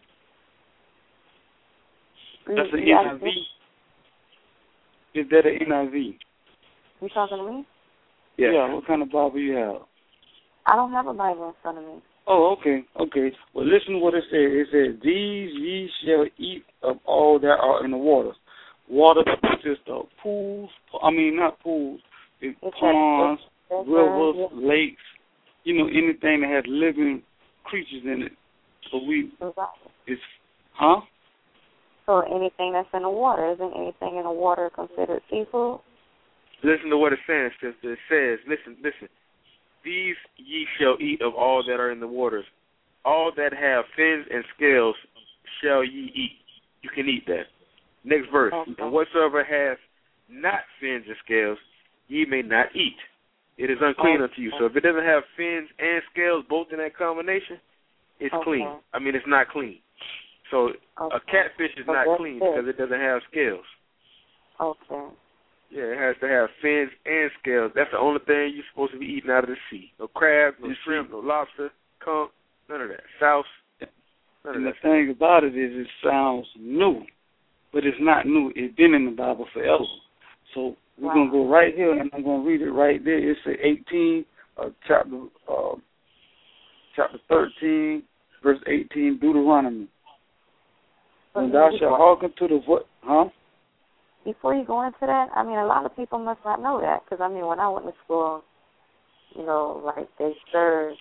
You, That's an you N I got- V. Is that an N I V? You talking to me? Yes. Yeah, what kind of Bible you have? I don't have a Bible in front of me. Oh, okay, okay. Well, listen to what it says. It says, these ye shall eat of all that are in the waters. Water consists of pools, I mean, not pools, it's It's ponds, That's rivers, right, lakes, you know, anything that has living creatures in it. So we, yeah. it's, huh? So anything that's in the water, isn't anything in the water considered seafood? Listen to what it says, sister. It says, listen, listen. These ye shall eat of all that are in the waters. All that have fins and scales shall ye eat. You can eat that. Next verse. Okay. And whatsoever hath not fins and scales, ye may not eat. It is unclean Okay. unto you. So if it doesn't have fins and scales, both in that combination, it's Okay. clean. I mean, it's not clean. So Okay. a catfish is So not that's clean it. because it doesn't have scales. Okay. Yeah, it has to have fins and scales. That's the only thing you're supposed to be eating out of the sea. No crab, no You shrimp, see. no lobster, conch, none of that. Souse, none of And the that. thing about it is it sounds new, but it's not new. It's been in the Bible forever. So we're Wow. going to go right here, and I'm going to read it right there. It's eighteen, uh, chapter uh, chapter thirteen, verse eighteen, Deuteronomy. So And thou you- shalt hearken to the voice, huh? Before you go into that, I mean, a lot of people must not know that because, I mean, when I went to school, you know, like they serve,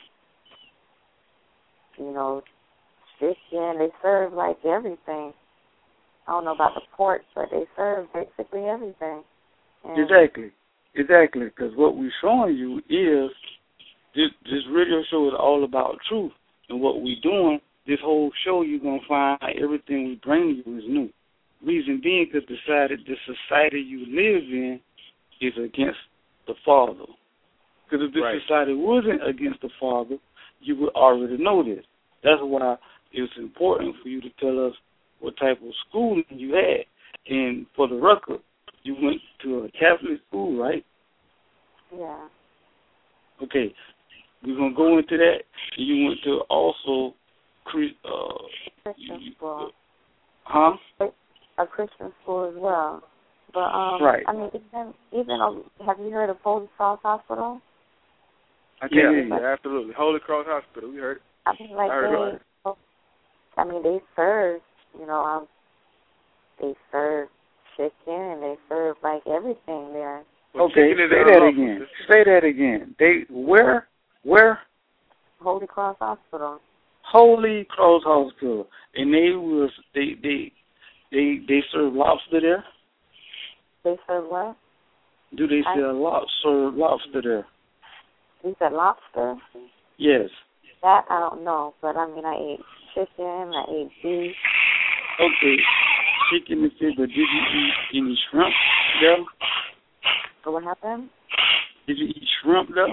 you know, chicken, they serve like everything. I don't know about the pork, but they serve basically everything. And Exactly, exactly. Because what we're showing you is this, this radio show is all about truth. And what we're doing, this whole show, you're going to find everything we bring you is new. Reason being because the society, the society you live in is against the Father. Because if this Right. society wasn't against the Father, you would already know this. That's why it's important for you to tell us what type of schooling you had. And for the record, you went to a Catholic school, right? yeah. Okay. We're going to go into that. And you went to also, Chris- uh, Christian you- school. huh? A Christian Christian school as well. But, um, right. I mean, even, even uh, have you heard of Holy Cross Hospital? I can yeah, hear you. yeah, absolutely. Holy Cross Hospital, we heard it. I mean, like I heard they, it. I mean, they serve, you know, um, they serve chicken and they serve, like, everything there. Well, Okay, chicken is say our that law. again. Say that again. They, where, where? Holy Cross Hospital. Holy Cross Hospital. And they was, they, they, they, they serve lobster there? They serve what? Do they I, serve lobster, serve lobster there? You said lobster? Yes. That I don't know, but I mean, I ate chicken, I ate beef. Okay, chicken and fish, but did you eat any shrimp there? So what happened? Did you eat shrimp there?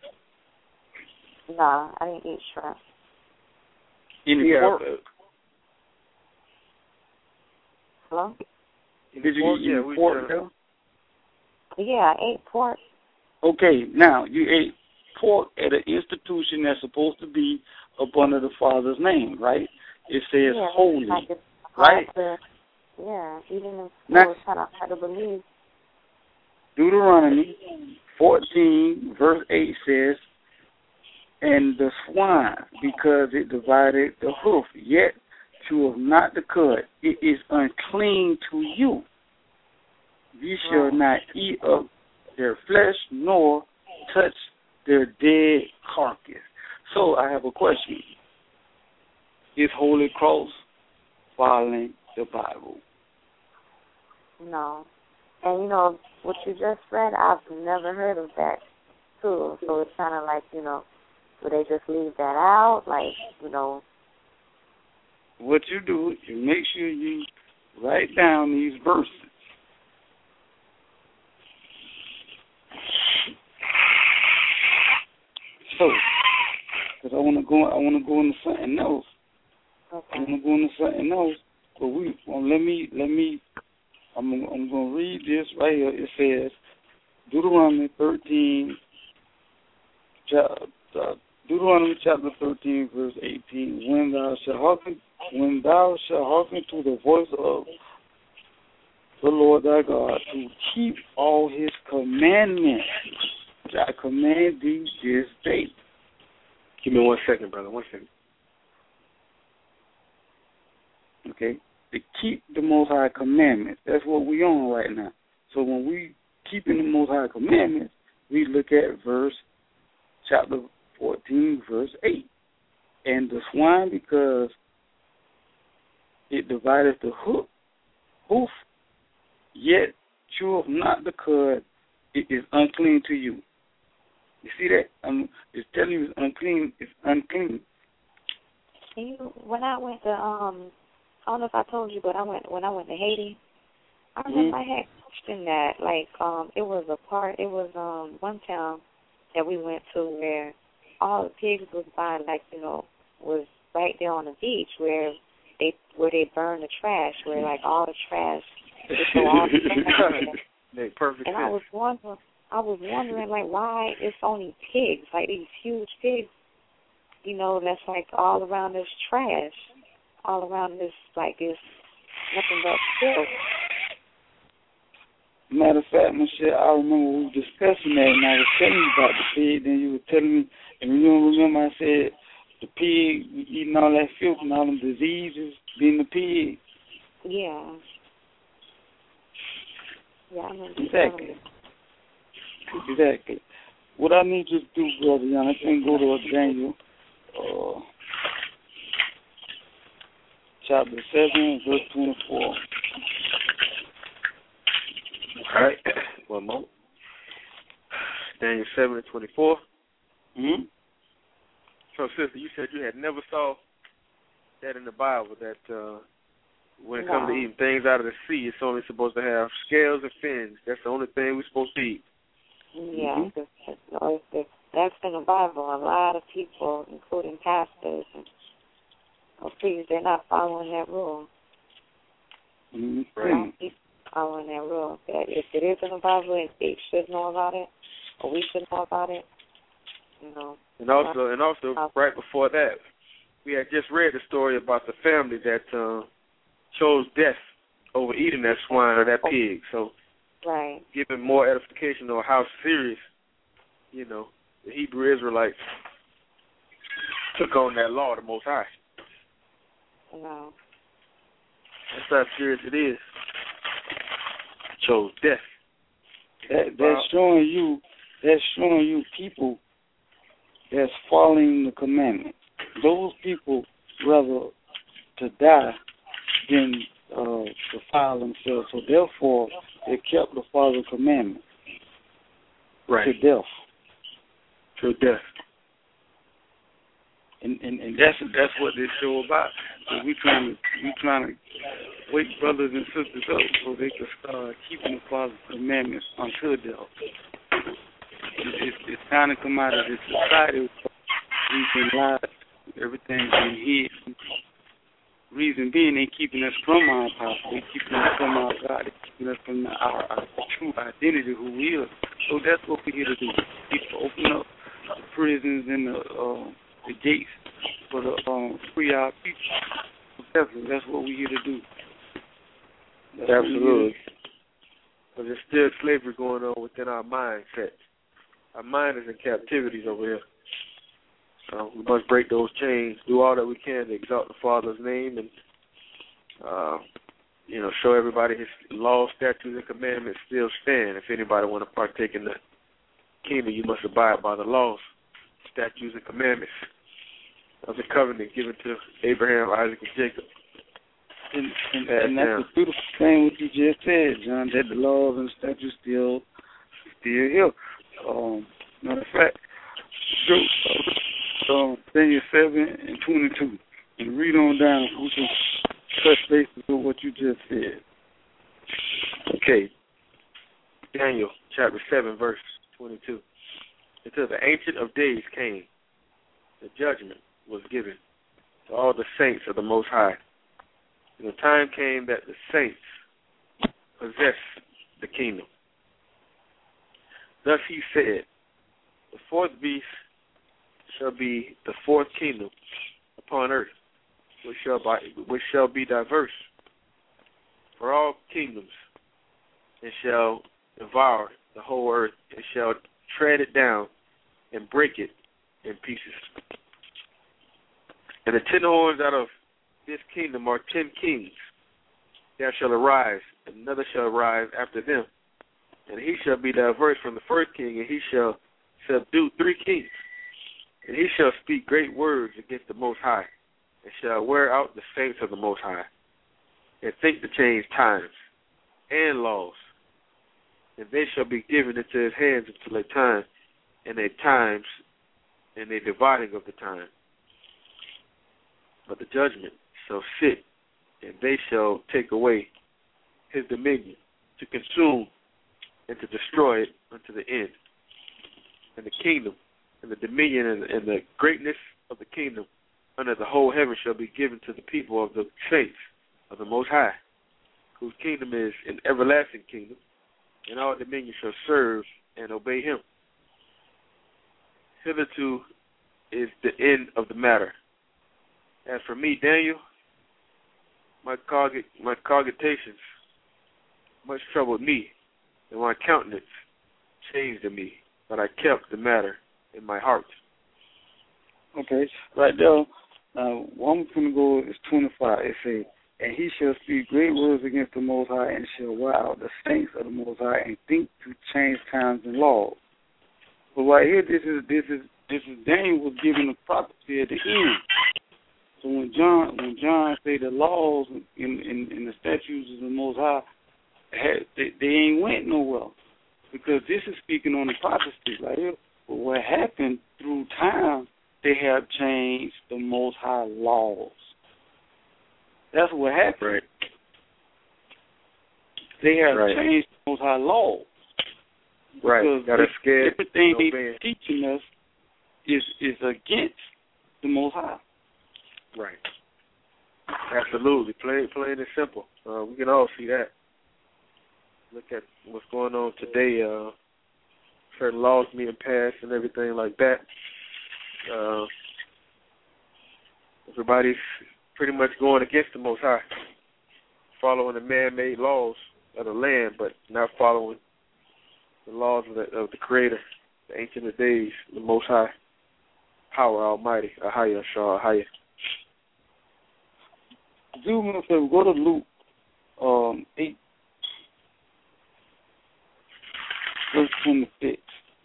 No, I didn't eat shrimp. Any Yeah, pork? but- Hello? Did you pork, eat yeah, any we pork done. there? Yeah, I ate pork. Okay, now you ate pork at an institution that's supposed to be up under the Father's name, right? It says yeah, holy, like it's right? hard to, yeah, even in school Now- it's kind of hard to believe. Deuteronomy fourteen, verse eight says, and the swine, because it divided the hoof, yet cheweth not the cud, it is unclean to you. You shall Right. not eat of their flesh, nor touch their dead carcass. So I have a question. Is Holy Cross following the Bible? No. And, you know, what you just read, I've never heard of that, too. So it's kind of like, you know, would they just leave that out? Like, you know. What you do is you make sure you write down these verses. So, because I want to go, I want to go into something else. Okay. I want to go into something else. But we, well, let me, let me. I'm, I'm going to read this right here. It says, Deuteronomy thirteen, uh, Deuteronomy chapter thirteen, verse eighteen. When thou shalt hearken, when thou shalt hearken to the voice of the Lord thy God, to keep all His commandments, which I command thee this day. Give me one second, brother. One second. Okay, to keep the Most High commandments. That's what we on right now. So when we keeping the Most High commandments, we look at verse chapter fourteen, verse eight. And the swine, because it divideth the hoof, hoof, yet cheweth not the cud, it is unclean to you. You see that? Um, it's telling you it's unclean. It's unclean. And you, when I went to, um, I don't know if I told you, but I went when I went to Haiti. I remember Mm-hmm. I had questioned that. Like, um, it was a part. It was um one town that we went to where all the pigs was by, like, you know, was right there on the beach where they where they burn the trash, where like all the trash. They throw all the trash. Make perfect And sense. I was wondering, I was wondering, like, why it's only pigs, like these huge pigs, you know, that's like all around this trash, all around this, like this, nothing but filth. Matter of fact, Michelle, I remember we were discussing that, and I was telling you about the pig. Then you were telling me, and you don't remember I said the pig eating all that filth and all them diseases being the pig. Yeah. Yeah, I remember. Exactly. Exactly. What I need you to do, Brother Young, I think go to Daniel, uh, chapter seven, verse twenty-four. All right. One more. Daniel seven and twenty-four. Mm-hmm. So, sister, you said you had never saw that in the Bible, that uh, when it comes to No. eating things out of the sea, it's only supposed to have scales and fins. That's the only thing we're supposed to eat. Yeah, because you know, if that's in the Bible. A lot of people, including pastors and or priests, they're not following that rule. Mm-hmm. They don't keep following that rule. That if it is in the Bible, and they should know about it, or we should know about it, you know. And also, and also, Uh, right before that, we had just read the story about the family that uh, chose death overeating that swine or that pig. So, right. giving more edification on how serious, you know, the Hebrew Israelites took on that law, the Most High. No. That's how serious it is. Chose death. That, that's showing you. That's showing you people that's following the commandments. Those people rather to die than uh, defile themselves. So therefore, they kept the Father's commandments right. to death. To death. And, and and that's that's what this show about. So we trying to we trying to wake brothers and sisters up so they can start keeping the Father's commandments until death. It's, it's, it's time to come out of this society. We've been lied. Everything's been hid. Reason being, they keeping us from our power. They keeping us from our God. They keeping us from our, our true identity, who we are. So that's what we're here to do. We're to open up the prisons and the uh, the gates for the um, free our people. Definitely, that's what we're here to do. That's Absolutely. But there's still slavery going on within our mindset. Our mind is in captivities over here. So we must break those chains, do all that we can to exalt the Father's name and, uh, you know, show everybody his laws, statutes, and commandments still stand. If anybody want to partake in the kingdom, you must abide by the laws, statutes, and commandments of the covenant given to Abraham, Isaac, and Jacob. And, and, and that's the beautiful thing what you just said, John, that the laws and statutes still still here. Um, matter of fact, so, um, Daniel seven and twenty-two, and read on down. We can touch bases with what you just said. Okay, Daniel chapter seven, verse twenty-two. It says, the Ancient of Days came. The judgment was given to all the saints of the Most High. And the time came that the saints possess the kingdom. Thus he said, the fourth beast shall be the fourth kingdom upon earth, which shall be, which shall be diverse for all kingdoms, and shall devour the whole earth, and shall tread it down and break it in pieces. And the ten horns out of this kingdom are ten kings that shall arise, and another shall arise after them. And he shall be diverse from the first king, and he shall subdue three kings. And he shall speak great words against the Most High, and shall wear out the saints of the Most High, and think to change times and laws. And they shall be given into his hands until a time, and a times, and a dividing of the time. But the judgment shall sit, and they shall take away his dominion, to consume and to destroy it unto the end. And the kingdom and the dominion and, and the greatness of the kingdom under the whole heaven shall be given to the people of the saints of the Most High, whose kingdom is an everlasting kingdom, and all dominion shall serve and obey him. Hitherto is the end of the matter. As for me, Daniel, my cogit, my cogitations much troubled me, and my countenance changed in me, but I kept the matter in my heart. Okay, right there. Now, one I'm going to go is twenty-five. It says, and he shall speak great words against the Most High, and shall wear out the saints of the Most High, and think to change times and laws. But right here, this is this is this is Daniel was given the prophecy at the end. So when John when John say the laws in in, in the statutes of the Most High, had, they, they ain't went nowhere, because this is speaking on the prophecy right here. But what happened through time, they have changed the Most High laws. That's what happened. Right. They have right. changed the Most High laws. Right. Got us scared. Everything they're teaching us is is against the Most High. Right. Absolutely. Plain, plain and simple. Uh, we can all see that. Look at what's going on today. Uh, certain laws being passed and everything like that. Uh, everybody's pretty much going against the Most High. following the man-made laws of the land, but not following the laws of the, of the Creator, the Ancient of Days, the Most High, Power Almighty, Ahaya, Shah, Ahaya. Do me a favor, go to Luke um, eight, verse twenty-six.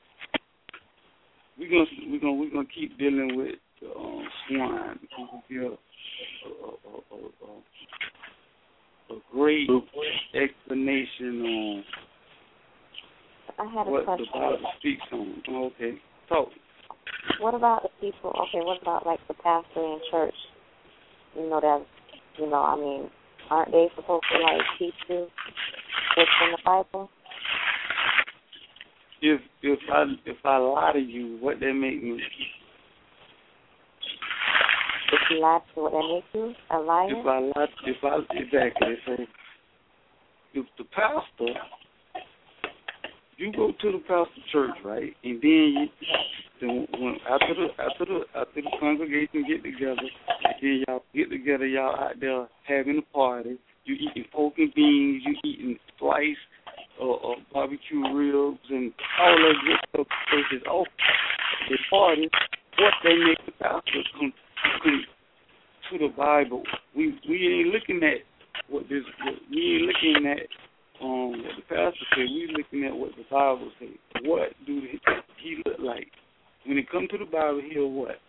We're gonna we're gonna we're gonna keep dealing with um, swine because we feel a, a, a, a, a great explanation on I had a what question. the Bible speaks on. Okay, talk. What about the people? Okay, what about like the pastor in church? You know that, you know, I mean, aren't they supposed to like teach you what's in the Bible? If if I if I lie to you, what that make me? If you lie to you, what that make you? A liar? If I lie, if I exactly so, if the pastor, you go to the pastor church, right, and then you, then when after the after the after the congregation get together, then y'all get together, y'all out there having a party. You eating pork and beans, you eating sliced or, or barbecue ribs and all that good stuff. Churches off the party. What they make the pastor come, come to the Bible. We we ain't looking at what this. What, we ain't looking at um what the pastor said. We looking at what the Bible says. What do he, he look like when it comes to the Bible? He a what?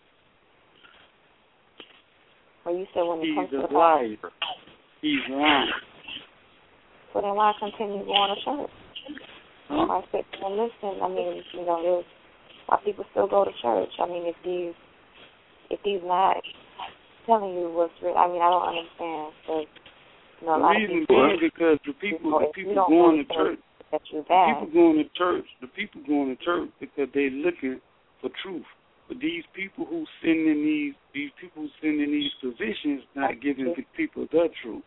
Well, you said when it He's comes to a the liar. Bible. He's lying. So then why continue going to church? Huh? Why sit there and listen? I mean, you know, there's why people still go to church. I mean, if he's if he's not telling you what's real, I mean, I don't understand. Because you know, a The lot reason of people, being because the people, you know, the if people you don't going to know church, that you're the bad. people going to church, the people going to church because they looking for truth. But these people who sitting in these, these people who sitting in these positions not giving the people the truth.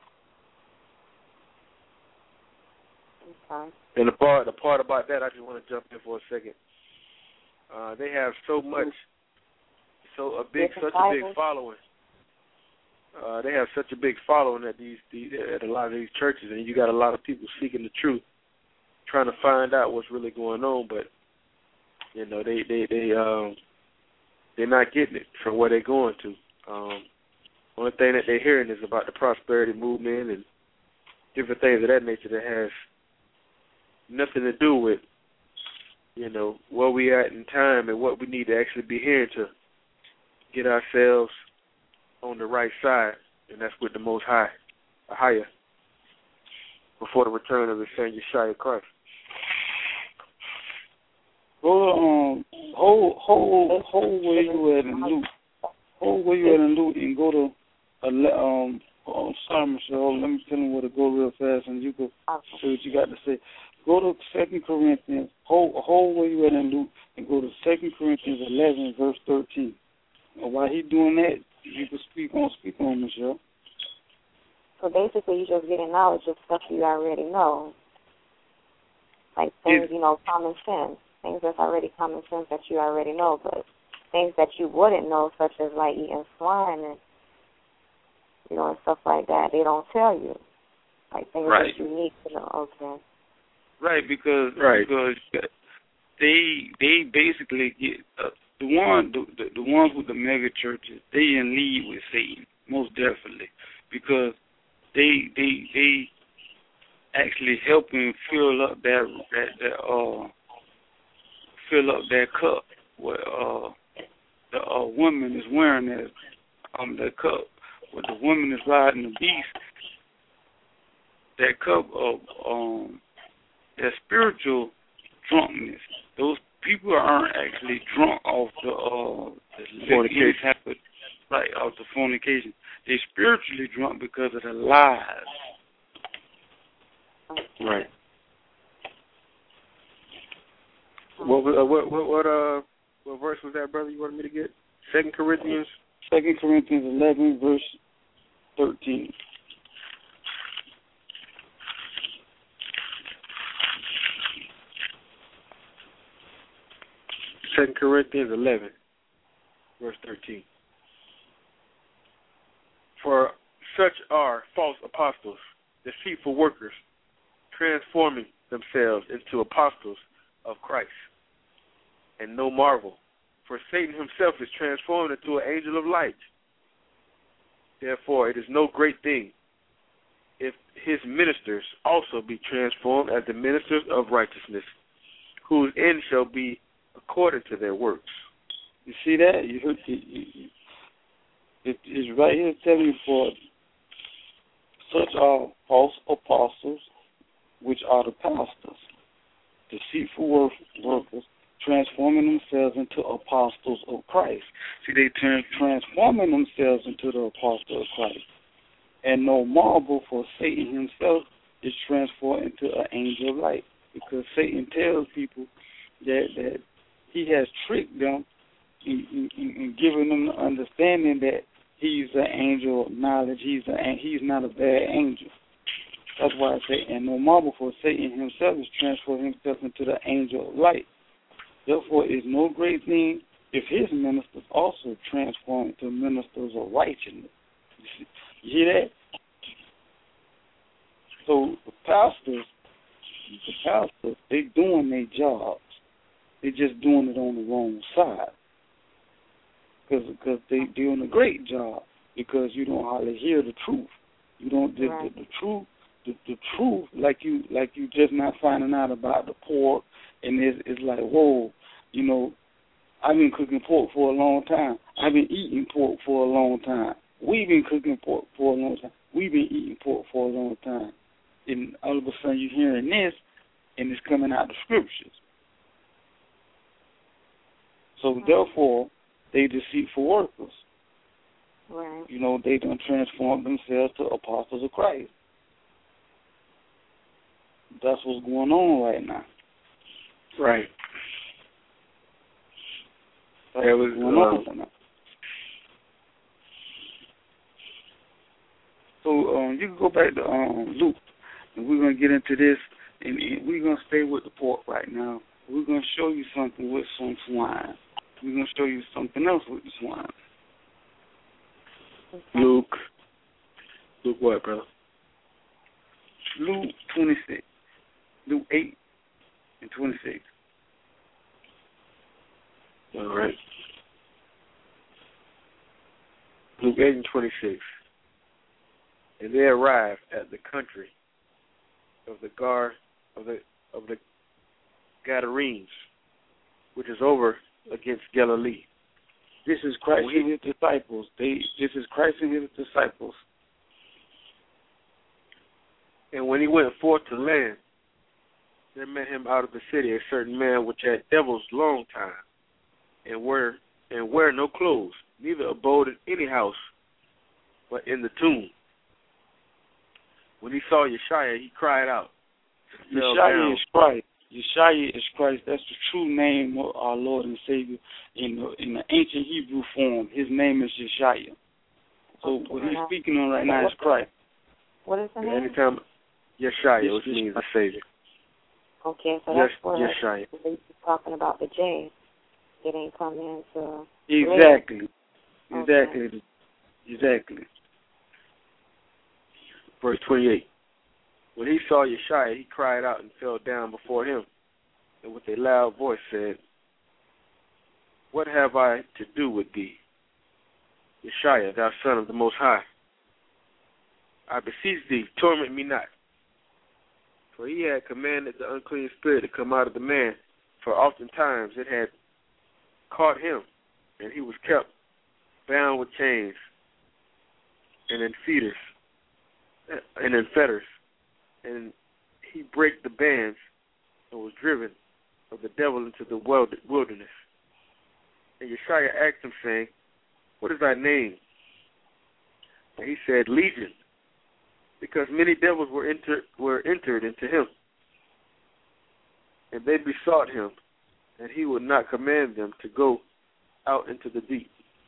Okay. And the part the part about that, I just want to jump in for a second. Uh, they have so much, so a big, such a big following. Uh, they have such a big following at these, these at a lot of these churches, and you got a lot of people seeking the truth, trying to find out what's really going on. But you know, they they they um they're not getting it from where they're going to. Um, only thing that they're hearing is about the prosperity movement and different things of that nature that has nothing to do with, you know, where we at in time and what we need to actually be hearing to get ourselves on the right side, and that's with the Most High, a higher, before the return of the Son Yeshua Christ. Go to um hold hold hold where you at in Luke. Hold where you at in Luke and go to um um sorry Michelle, let me tell you where to go real fast and you go say what you got to say. Go to Second Corinthians, hold hold where you at in Luke and go to Second Corinthians eleven verse thirteen. And while he doing that, you can speak on speak on Michelle. So basically, you're just getting knowledge of stuff you already know, like things, you know, common sense, things that's already common sense that you already know, but things that you wouldn't know, such as like eating swine and, you know, and stuff like that, they don't tell you, like things right. that you need to know. Okay. Right, because right. because they they basically get uh, the one the, the the ones with the mega churches, they in league with Satan most definitely, because they they they actually helping fill up that that, that uh fill up that cup where uh the uh, woman is wearing that um that cup where the woman is riding the beast. That cup of um that spiritual drunkenness. Those people aren't actually drunk off the uh the fornication type of, like off the fornication. They're spiritually drunk because of the lies. Right. What uh, what what what uh what verse was that, brother? You wanted me to get? Second Corinthians. Second Corinthians eleven verse thirteen. Second Corinthians eleven, verse thirteen. For such are false apostles, deceitful workers, transforming themselves into apostles of Christ. And no marvel, for Satan himself is transformed into an angel of light. Therefore, it is no great thing if his ministers also be transformed as the ministers of righteousness, whose end shall be according to their works. You see that? You, you, you, it, it's right here telling you, for such are false apostles, which are the pastors, deceitful work, workers, transforming themselves into apostles of Christ. See, they turn transforming themselves into the apostle of Christ. And no marvel, for Satan himself is transformed into an angel of light, because Satan tells people that that he has tricked them in, in, in giving them the understanding that he's an angel of knowledge. He's a, he's not a bad angel. That's why I say, and no marvel, for Satan himself is transformed himself into the angel of light. Therefore, it is no great thing if his ministers also transform into ministers of righteousness. You, see, you hear that? So the pastors, the pastors, they doing their jobs. They just doing it on the wrong side. Because because they doing a great job. Because you don't hardly hear the truth. You don't the, right. the, the truth. The, the truth, like you like you just not finding out about the pork, and it's, it's like, whoa, you know, I've been cooking pork for a long time. I've been eating pork for a long time. We've been cooking pork for a long time. We've been eating pork for a long time. And all of a sudden you're hearing this, and it's coming out of the scriptures. So right. therefore, they deceitful workers. Right. You know, they done transformed themselves to apostles of Christ. That's what's going on right now. Right. That's yeah, what's was, going uh, on right now. So um, you can go back to um, Luke, and we're going to get into this, and, and we're going to stay with the pork right now. We're going to show you something with some swine. We're going to show you something else with the swine. Luke. Luke what, brother? Luke twenty-six. Luke eight and twenty-six. All right. Luke eight and twenty-six. And they arrived at the country of the Gar of the of the Gadarenes, which is over against Galilee. This is Christ and his disciples. They this is Christ and his disciples. And when he went forth to land, there met him out of the city a certain man which had devils long time, and wear and wear no clothes, neither abode in any house, but in the tomb. When he saw Yeshua, he cried out. Yeshua is Christ. Yeshua is Christ. That's the true name of our Lord and Savior in the, in the ancient Hebrew form. His name is Yeshua. So okay. what he's speaking on right now is Christ. What is the name? Anytime Yeshua, which means the Savior. Okay, so yes, that's what Yeshua. he's talking about the J. It ain't coming into exactly, later. exactly, okay. exactly. Verse twenty-eight. When he saw Yeshua, he cried out and fell down before him, and with a loud voice said, "What have I to do with thee, Yeshua, thou Son of the Most High? I beseech thee, torment me not." For he had commanded the unclean spirit to come out of the man, for oftentimes it had caught him, and he was kept bound with chains and in fetters, and in fetters, and he brake the bands and was driven of the devil into the wilderness. And Yeshua asked him, saying, "What is thy name?" And he said, "Legion," because many devils were entered were entered into him. And they besought him, and he would not command them to go out into the deep.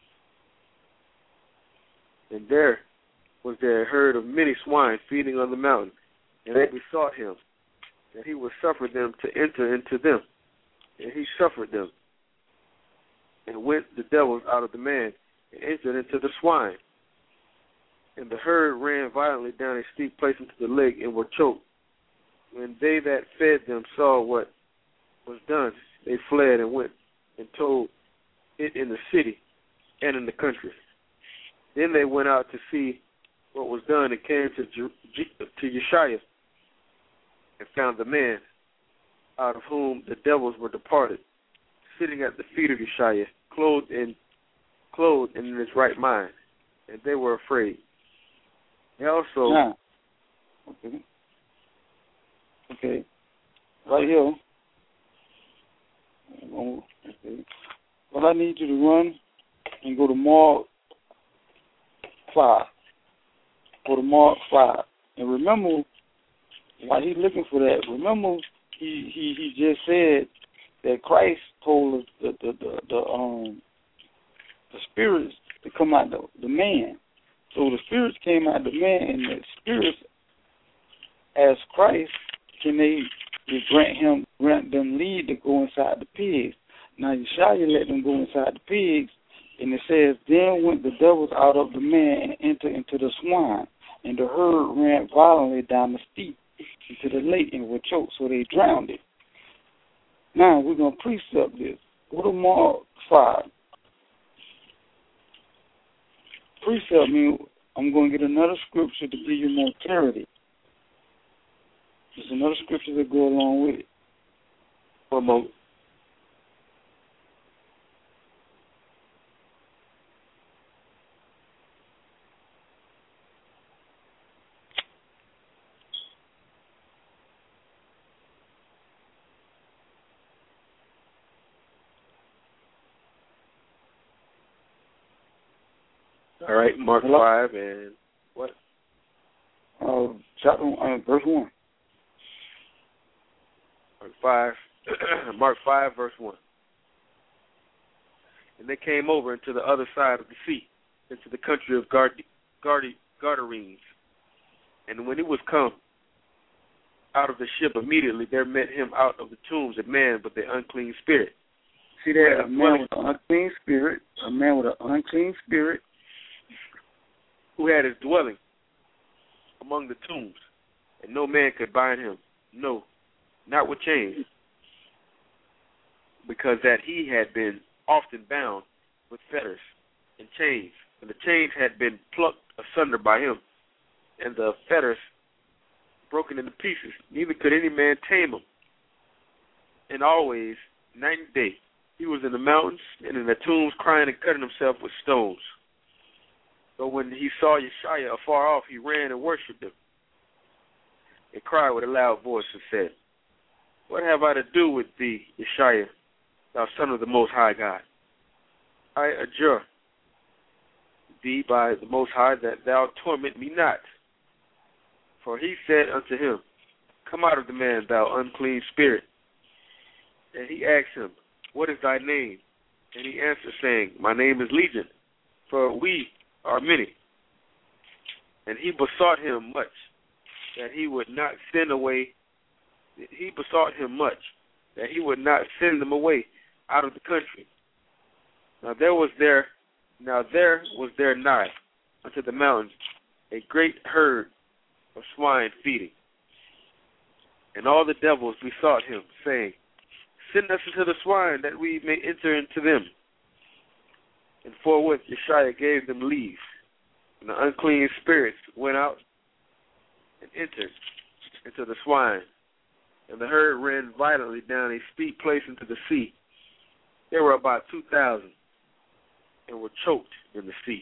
And there was there a herd of many swine feeding on the mountain, and they besought him that he would suffer them to enter into them. And he suffered them, and went the devils out of the man, and entered into the swine. And the herd ran violently down a steep place into the lake and were choked. When they that fed them saw what was done, they fled and went and told it in the city and in the country. Then they went out to see what was done and came to to Yeshua and found the man out of whom the devils were departed, sitting at the feet of Yeshua, clothed in clothed and in his right mind, and they were afraid. They also yeah. okay. okay, right here. Okay. Well, I need you to run and go to Mark five. Go to Mark five, and remember, while he's looking for that, remember he he, he just said that Christ told us the the, the, the um the spirits to come out the the man. So the spirits came out the man, and the spirits asked Christ, can they, they grant him grant them leave to go inside the pigs? Now Yeshua let them go inside the pigs, and it says, then went the devils out of the man and entered into the swine, and the herd ran violently down the steep into the lake and were choked, so they drowned it. Now we're going to precept this. Go to Mark five. Precept means I'm going to get another scripture to give you more clarity. There's another scripture to go along with it. One moment. All right, Mark Hello? five and what? Uh, chapter uh, verse one. Mark five, Mark five, verse one. And they came over into the other side of the sea, into the country of Gard- Gard- Gadarenes. And when he was come out of the ship, immediately there met him out of the tombs a man with an unclean spirit. See that? A man with an unclean spirit, a man with an unclean spirit, who had his dwelling among the tombs, and no man could bind him, no, not with chains, because that he had been often bound with fetters and chains, and the chains had been plucked asunder by him, and the fetters broken into pieces. Neither could any man tame him. And always, night and day, he was in the mountains and in the tombs, crying and cutting himself with stones. But when he saw Yeshua afar off, he ran and worshipped him, and cried with a loud voice and said, what have I to do with thee, Yeshua, thou Son of the Most High God? I adjure thee by the Most High that thou torment me not. For he said unto him, come out of the man, thou unclean spirit. And he asked him, what is thy name? And he answered, saying, my name is Legion, for we are many. And he besought him much that he would not send away, he besought him much that he would not send them away out of the country. Now there was there, now there was there nigh unto the mountains a great herd of swine feeding. And all the devils besought him, saying, send us into the swine that we may enter into them. And forthwith Yeshua gave them leave. And the unclean spirits went out and entered into the swine. And the herd ran violently down a steep place into the sea. There were about two thousand, and were choked in the sea.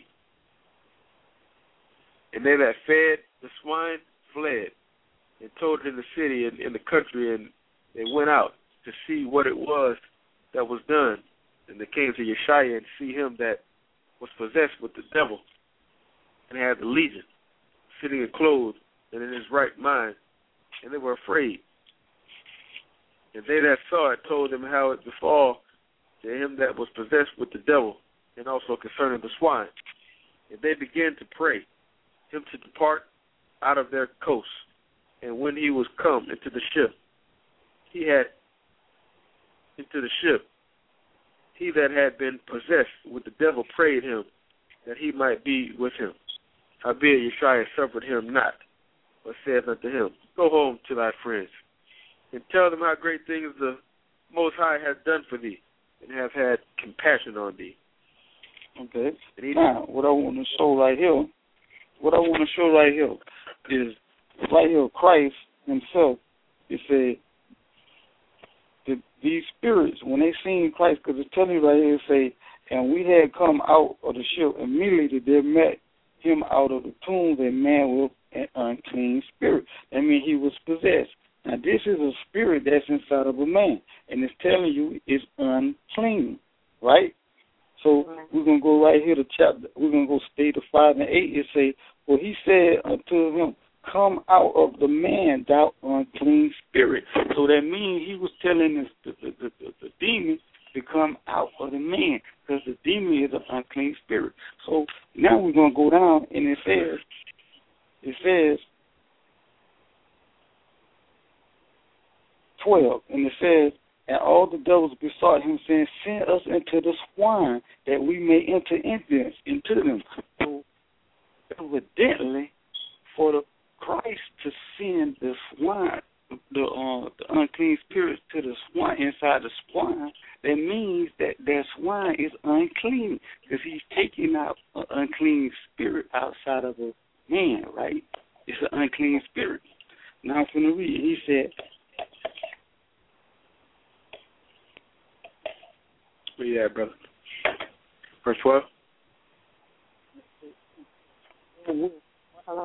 And they that fed the swine fled, and told it in the city and in the country, and they went out to see what it was that was done. And they came to Yeshua and see him that was possessed with the devil and had the legion, sitting and clothed and in his right mind, and they were afraid. And they that saw it told them how it befall to him that was possessed with the devil, and also concerning the swine. And they began to pray him to depart out of their coast. And when he was come into the ship, he had into the ship, he that had been possessed with the devil prayed him that he might be with him. Howbeit Yeshua suffered him not, but saith unto him, Go home to thy friends, and tell them how great things the Most High hath done for thee, and have had compassion on thee. Okay. Now, what I want to show right here, what I want to show right here is right here, Christ himself, he said, that these spirits, when they seen Christ, because it's telling you right here, it say, and we had come out of the ship, immediately there met him out of the tomb a man with an unclean spirit. That means he was possessed. Now, this is a spirit that's inside of a man, and it's telling you it's unclean, right? So we're going to go right here to chapter, we're going to go stay to five and eight. It say, well, he said unto him, Come out of the man, thou unclean spirit. So that means he was telling this, the, the, the, the demon to come out of the man, because the demon is an unclean spirit. So now we're going to go down, and it says, it says, twelve, and it says, and all the devils besought him, saying, Send us into the swine, that we may enter into, into them. So evidently, for the Christ to send the swine, the uh, the unclean spirits to the swine, inside the swine, that means that that swine is unclean, because he's taking out an unclean spirit outside of a man, right? It's an unclean spirit. Now I'm going to read. He said, where you at, brother? Verse twelve? Hello?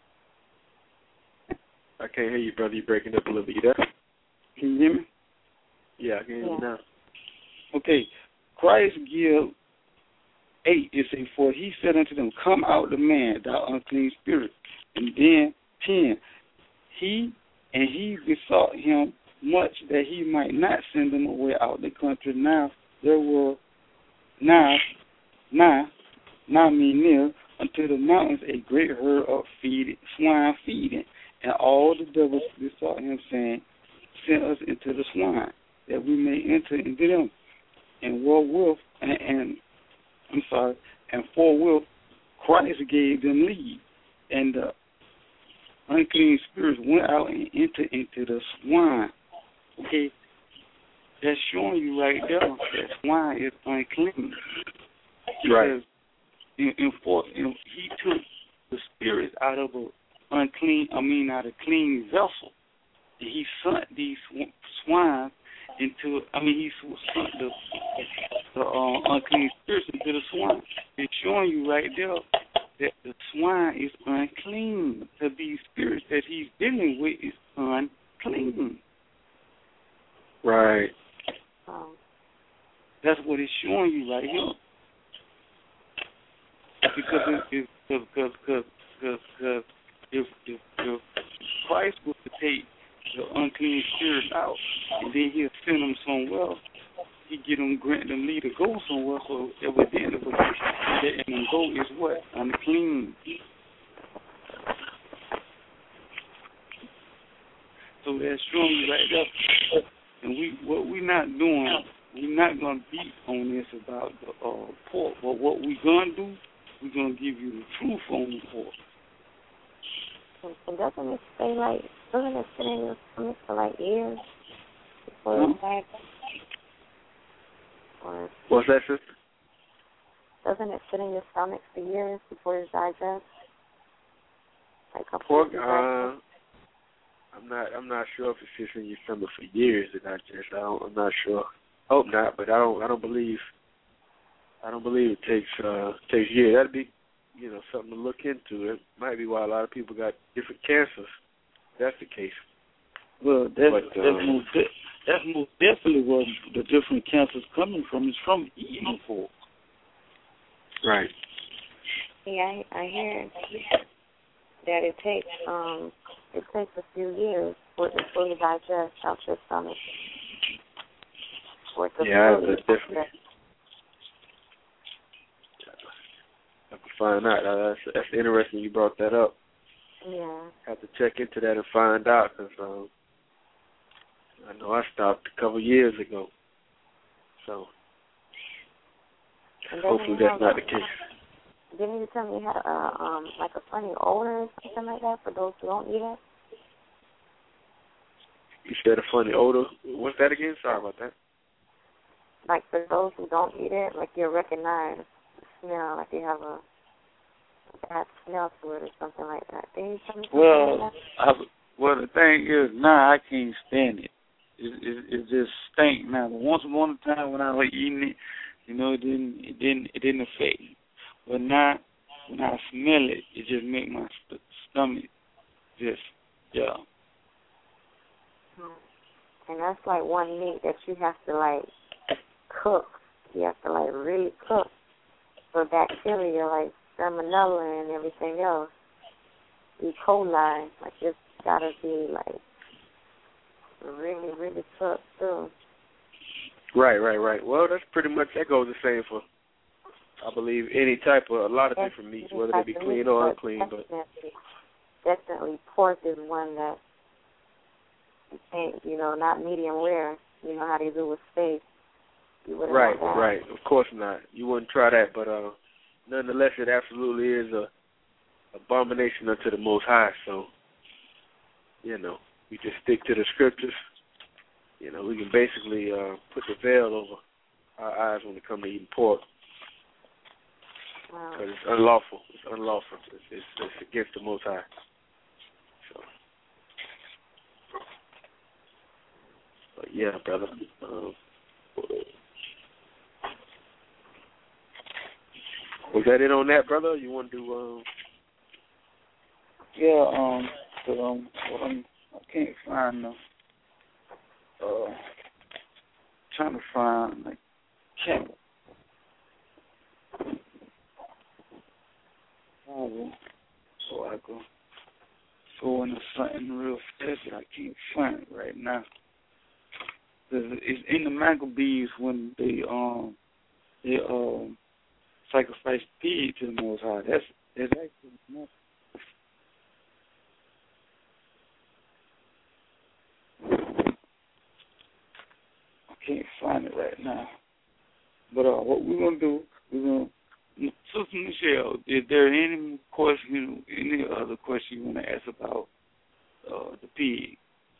I can't hear you, brother. You're breaking up a little bit. You there? Can you hear me? Yeah, I can hear Yeah. you now. Okay. Christ give eight, it says, For he said unto them, Come out the man, thou unclean spirit. And then ten, he and he besought him much that he might not send them away out the country. Now there were now, now, now mean near unto the mountains a great herd of feeding, swine feeding. And all the devils besought him, saying, Send us into the swine, that we may enter into them. And forthwith, and, and I'm sorry, and forthwith, Christ gave them leave, and the unclean spirits went out and entered into the swine. Okay, that's showing you right there that swine is unclean. Right. Because in, in for, in, he took the spirits out of a unclean, I mean, out of clean vessel. And he sent these swine into, I mean, he sent the, the uh, unclean spirits into the swine. It's showing you right there that the swine is unclean. Because these spirits that he's dealing with is unclean. Right. Um, That's what it's showing you right here. Because it, it, because, because, because, because if, if, if Christ was to take the unclean spirits out, and then he'll send them somewhere, he get them, grant them leave to go somewhere, so evidently what letting them go is what? Unclean. So that's showing you right there. And we, what we're not doing, we're not going to beat on this about the uh, pork, but what we're going to do, we're going to give you the truth on the pork. and doesn't it stay like, doesn't it sit in your stomach for like years before it's digested? Or What's that, sister? doesn't it sit in your stomach for years before it's digested? Like a Pork, pork uh, I'm not. I'm not sure if it sits in your stomach for years to digest. I don't, I'm not sure. Hope not, but I don't. I don't believe. I don't believe it takes uh, takes years. That'd be, you know, something to look into. It might be why a lot of people got different cancers. That's the case. Well, that's, but, that's, um, most de- that's most definitely where the different cancers coming from. Is from eating pork. Right. Yeah, I, I hear that it takes um it takes a few years for it to fully digest out your stomach. For it to Yeah, fully that's definitely. digest. I can find out. Uh, that's, that's interesting you brought that up. Yeah. Have to check into that and find out, because um, I know I stopped a couple years ago. So And then hopefully you that's know, not the case. didn't you tell me you had a, um, like a funny odor or something like that for those who don't eat it? You said a funny odor. What's that again? Sorry about that. Like for those who don't eat it, like you'll recognize the smell, like you have a bad smell to it or something like that. Didn't you tell me something Well, like that? I, well, the thing is, now I can't stand it. It, it, it just stink now. But once upon a time when I was eating it, you know, it didn't, it didn't, it didn't affect me. But now, when I smell it, it just make my st- stomach just, yeah. And that's like one meat that you have to like cook. You have to like really cook for bacteria like salmonella and everything else. E. coli, like it's gotta be like really, really cooked too. Right, right, right. Well, that's pretty much, that goes the same for, I believe, any type of, a lot of different meats, whether they be clean or unclean. But definitely, definitely pork is one that you can't, you know, not medium rare. You know how they do with steak. You wouldn't right, want that. right. Of course not. You wouldn't try that, but uh, nonetheless, it absolutely is a abomination unto the Most High. So, you know, we just stick to the scriptures. You know, we can basically uh, put the veil over our eyes when it comes to eating pork. Wow. Because it's unlawful. It's unlawful. It's, it's, it's against the Most High. So, but yeah, brother. Um, was that it on that, brother? You want to do? Um... Yeah. Um. So, um. Well, I'm, I can't find them. Uh. Trying to find like can't. Oh, so I go go into something real fast. I can't find it right now. It's in the Maccabees when they um they um sacrificed pig to the Most High. That's that's actually not. I can't find it right now. But uh, what we're gonna do, we're gonna. Sister Michelle, is there any question, any other question you want to ask about uh, the pig?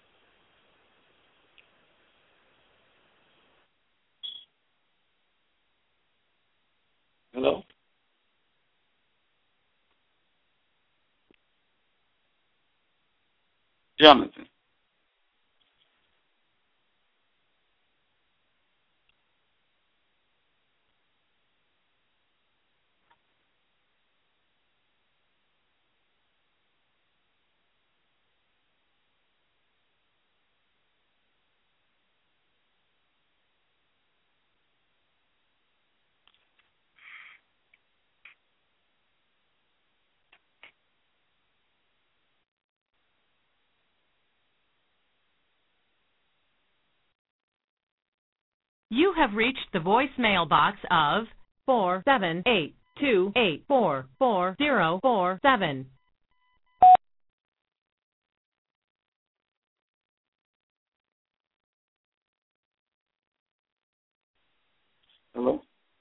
Hello? Jonathan. You have reached the voicemail box of four seven eight two eight four four zero four seven. Hello?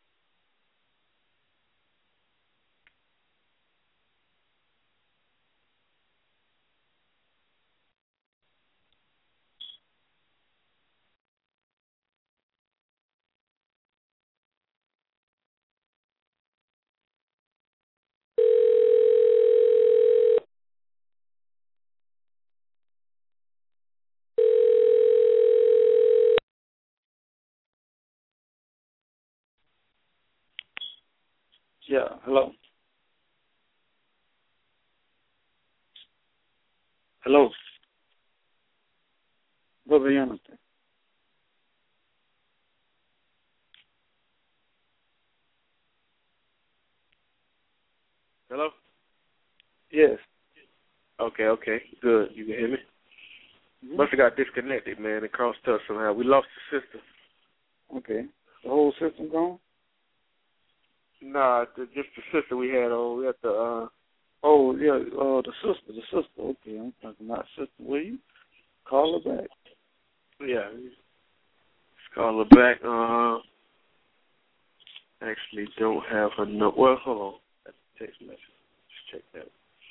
Yeah, hello? Hello? Brother Jonathan. Hello? Yes. Okay, okay. Good. You can hear me? Mm-hmm. Must have got disconnected, man. It crossed us somehow. We lost the system. Okay. The whole system gone? Nah, the, just the sister we had on. We had the, uh... Oh, yeah, uh, the sister, the sister. Okay, I'm talking about sister. Will you call her back? Yeah. Let's call her back. Uh, actually don't have her no... Well, hold on. text message. Just check that.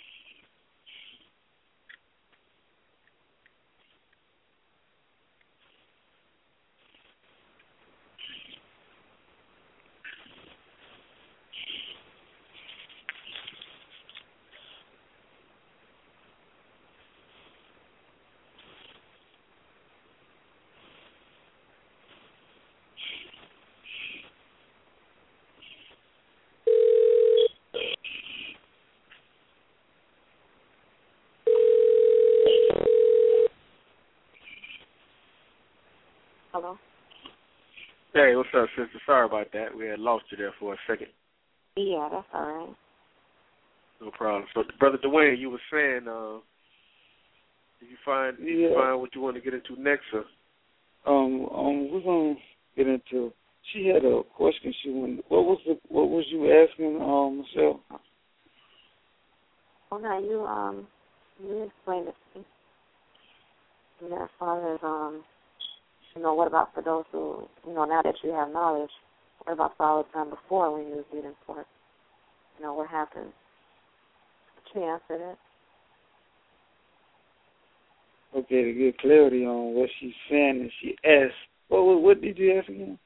Hello? Hey, what's up, sister? Sorry about that. We had lost you there for a second. Yeah, that's all right. No problem. So, Brother Dwayne, you were saying, uh, did you find did you Yeah. find what you want to get into next, or? Um, um, we're gonna get into. She had a question. She wanted. What was the? What was you asking, um, Michelle? Well, now you um, you explained it to me. And as far as um, you know, what about for those who, you know, now that you have knowledge, what about for all the time before when you was being forced? You know, what happened? Can you answer that? Okay, to get clarity on what she's saying, and she asked, what, what, what did you ask again?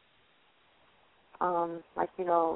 Um, like, you know,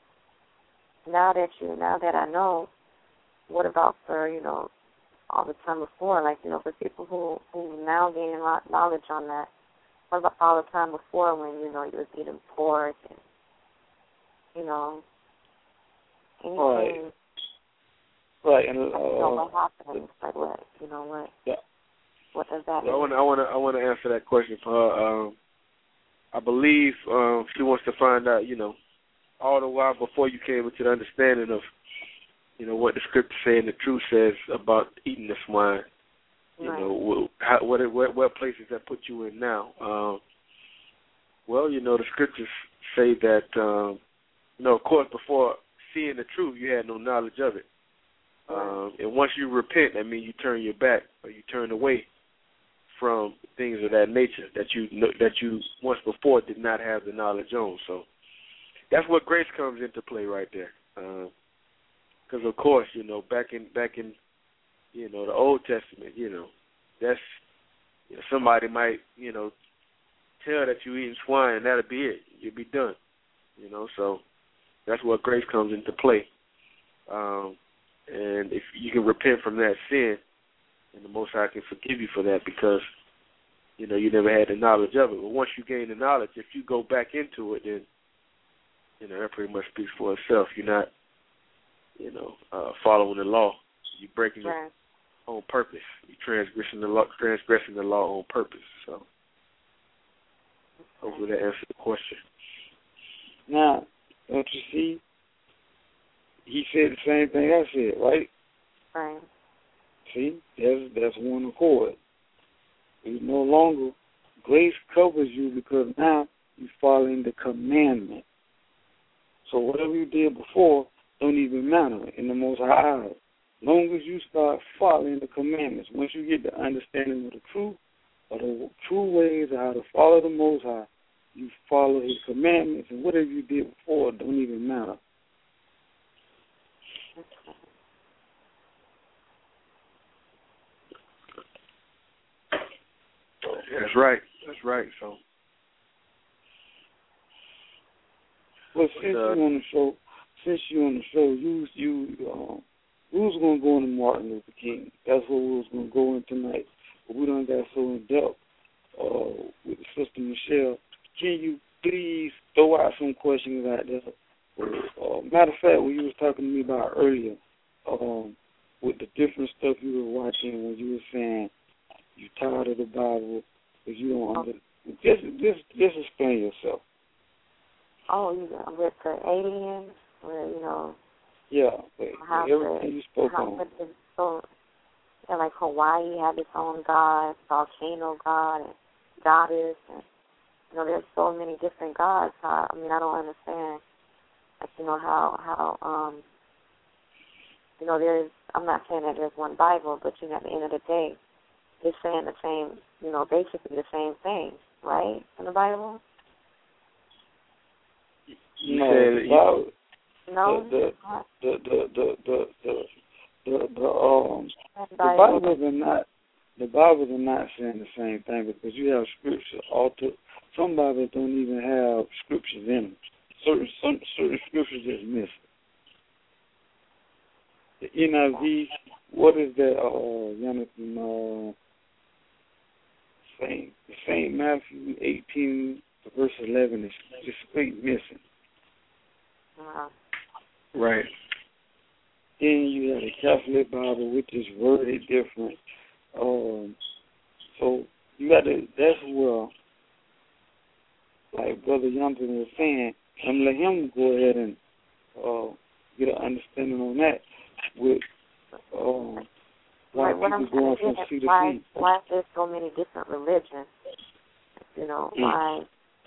now that you, now that I know, what about for, you know, all the time before? Like, you know, for people who, who now gain a lot knowledge on that, what about all the time before when, you know, you was eating pork and, you know, anything? Right. Right, and uh, you know, what happens? Like, what, you know, what? Yeah. What does that mean? I want I want to I want to answer that question for her. Um, I believe um, she wants to find out, you know, all the while before you came into the understanding of, you know, what the scripture say and the truth says about eating the swine. You right. know, how, what what what places that put you in now? Um, well, you know, the scriptures say that, um, you know, of course, before seeing the truth, you had no knowledge of it. Um, and once you repent, that means you turn your back or you turn away from things of that nature that you that you once before did not have the knowledge on. So that's what grace comes into play right there. Because uh, of course, you know, back in back in you know the Old Testament, you know, that's you know, somebody might you know tell that you eating swine and that'll be it. You'll be done. You know, so that's what grace comes into play. Um, and if you can repent from that sin, and the Most High can forgive you for that because, you know, you never had the knowledge of it. But once you gain the knowledge, if you go back into it, then, you know, that pretty much speaks for itself. You're not, you know, uh, following the law. You're breaking right. it on purpose. You're transgressing the law, transgressing the law on purpose. So hopefully that answers the question. Now, don't you see? He said the same thing I said, right? Right. See, that's that's one accord. You no longer grace covers you because now you're following the commandment. So whatever you did before don't even matter in the Most High eyes. Long as you start following the commandments, once you get the understanding of the truth, or the true ways of how to follow the Most High, you follow His commandments, and whatever you did before don't even matter. That's right. That's right. So, well, since uh, you on the show, since you on the show, you you um, we was gonna go into Martin Luther King. That's what we was gonna go in tonight. But we done got so in depth uh, with the Sister Michelle. Can you please throw out some questions out there? Uh, matter of fact, when you was talking to me about earlier, um, with the different stuff you were watching, when you were saying you tired of the Bible, if you don't under, just just just explain yourself. Oh, you know, with the aliens, where you know. Yeah, but how everything the, you spoke how on. The, so, yeah, like Hawaii had its own god, volcano god, and goddess, and you know, there's so many different gods. How, I mean, I don't understand. Like, you know, how, how, um, you know, there's, I'm not saying that there's one Bible, but, you know, at the end of the day, it's saying the same, you know, basically the same thing, right, in the Bible? You no, said the Bible, No. The the the the the the the, the, the um the Bibles are not the Bibles are not saying the same thing, because you have scripture alter. Some Bibles don't even have scriptures in them. Certain some certain scriptures is missing. The N I V, what is that? Uh, Jonathan, uh, Saint Saint Matthew eighteen verse eleven is just straight missing. Uh-huh. Right. Then you have the Catholic Bible, which is worded different. Um, so you got to. That's where, like Brother Jonathan was saying, and let him go ahead and uh, get an understanding on that. With um, why like, people going from C to why, C. why there's so many different religions? You know, Mm. why?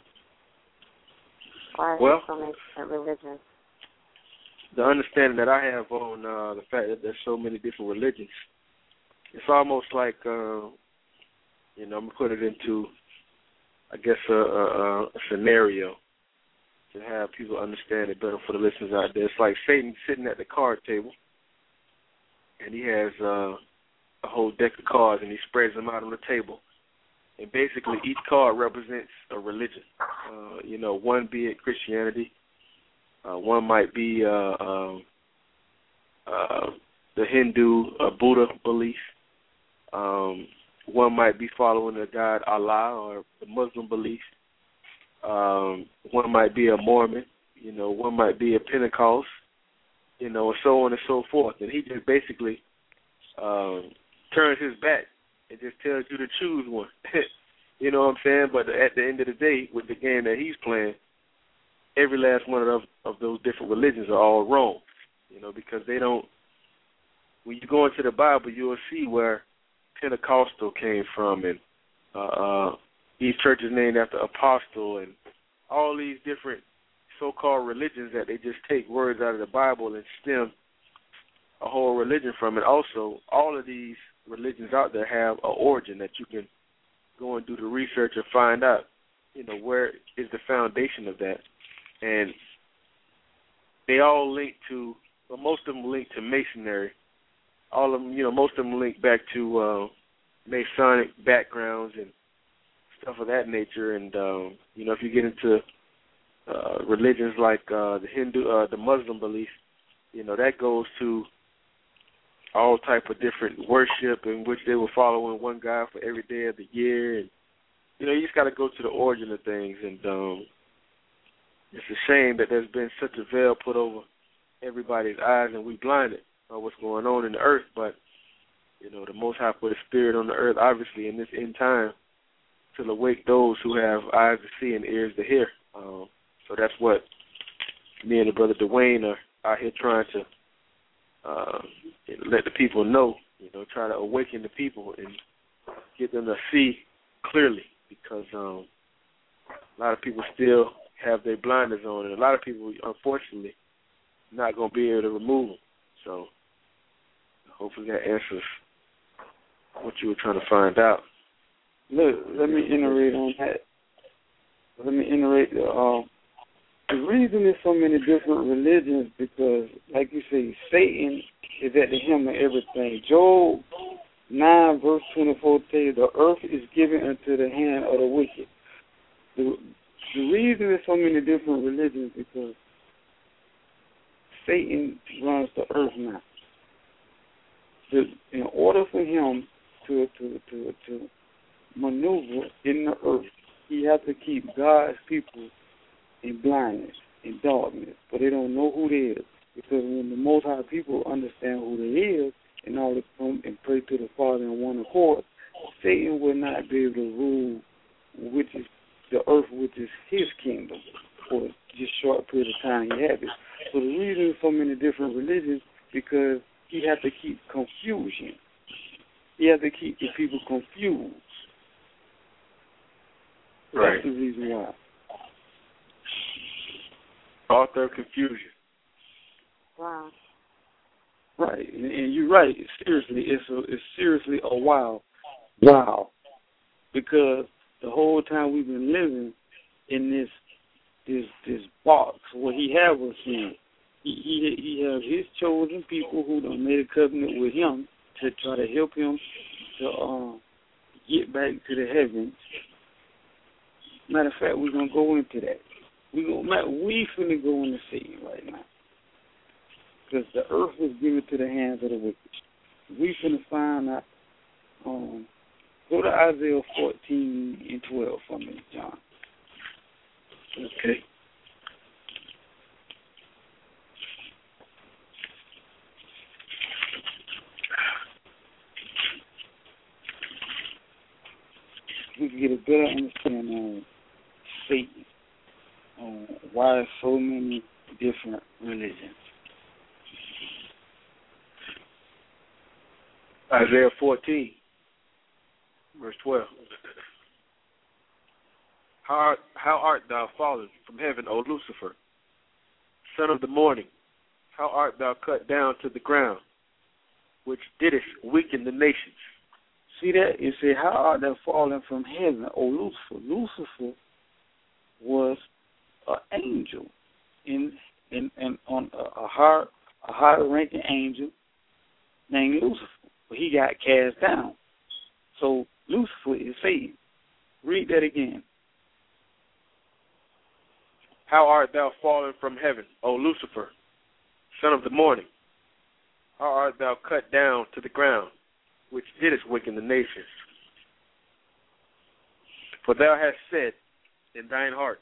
Why Well, there's so many different religions? The understanding that I have on uh, the fact that there's so many different religions, it's almost like, uh, you know, I'm going to put it into, I guess, a, a, a scenario to have people understand it better for the listeners out there. It's like Satan sitting at the card table, and he has uh, a whole deck of cards, and he spreads them out on the table. And basically each card represents a religion. Uh, you know, one be it Christianity, uh, one might be uh, um, uh, the Hindu uh, Buddha belief. Um, one might be following the god Allah or the Muslim belief. Um, one might be a Mormon. You know, one might be a Pentecost. You know, and so on and so forth. And he just basically um, turns his back and just tells you to choose one. You know what I'm saying? But at the end of the day, with the game that he's playing, every last one of those, of those different religions are all wrong. You know, because they don't. When you go into the Bible, you'll see where Pentecostal came from, and uh, uh, these churches named after Apostle, and all these different so-called religions that they just take words out of the Bible and stem a whole religion from it. Also, all of these religions out there have an origin that you can go and do the research and find out, you know, where is the foundation of that. And they all link to, well, most of them link to Masonry. All of them, you know, most of them link back to uh, Masonic backgrounds and stuff of that nature. And, um, you know, if you get into uh, religions like uh, the Hindu, uh, the Muslim belief, you know, that goes to all type of different worship in which they were following one God for every day of the year. And, you know, you just got to go to the origin of things. And um, it's a shame that there's been such a veil put over everybody's eyes and we blinded by what's going on in the earth. But, you know, the Most High put a spirit on the earth, obviously, in this end time to awake those who have eyes to see and ears to hear. Um, so that's what me and the brother Dwayne are out here trying to uh, let the people know, you know, try to awaken the people and get them to see clearly, because um, a lot of people still have their blinders on, and a lot of people, unfortunately, not going to be able to remove them. So hopefully that answers what you were trying to find out. Look, let me iterate on that. Let me iterate. The, um, the reason there's so many different religions because, like you say, Satan is at the helm of everything. Job nine verse twenty-four tells you the earth is given into the hand of the wicked. The, the reason there's so many different religions is because Satan runs the earth now. The, in order for him to to to to maneuver in the earth, he has to keep God's people in blindness, in darkness, but they don't know who they is. Because when the Most High people understand who they is and all to come and pray to the Father in one accord, Satan will not be able to rule, which is the earth, which is his kingdom, for just short period of time he has it. So the reason there's so many different religions because he has to keep confusion. He has to keep the people confused. Right. That's the reason why. Author of confusion. Wow. Right, and, and you're right. Seriously, it's a, it's seriously a wow, wow, because the whole time we've been living in this this this box where he have us in, he he he has his chosen people who done made a covenant with him to try to help him to uh, get back to the heavens. Matter of fact, we're gonna go into that. We gonna we finna go into Satan right now, because the earth was given to the hands of the wicked. We finna find out. Um, go to Isaiah fourteen and twelve for me, John. Okay. We can get a better understanding of Satan, on why so many different religions. Isaiah fourteen, verse twelve. How art, how art thou fallen from heaven, O Lucifer, son of the morning? How art thou cut down to the ground, which didst weaken the nations? See that? It said, how art thou fallen from heaven, O Lucifer? Lucifer was an angel, in in, in on a, a higher a higher ranking angel named Lucifer. But he got cast down. So Lucifer is Satan. Read that again. How art thou fallen from heaven, O Lucifer, son of the morning? How art thou cut down to the ground, which didst weaken the nations? For thou hast said in thine heart,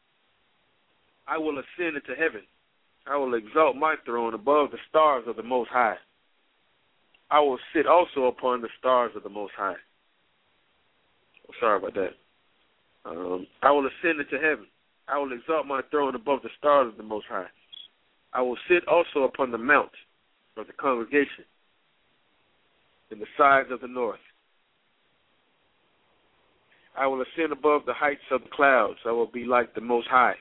I will ascend into heaven. I will exalt my throne above the stars of the Most High. I will sit also upon the stars of the Most High. Oh, sorry about that. Um, I will ascend into heaven. I will exalt my throne above the stars of the Most High. I will sit also upon the mount of the congregation in the sides of the north. I will ascend above the heights of the clouds. I will be like the Most High.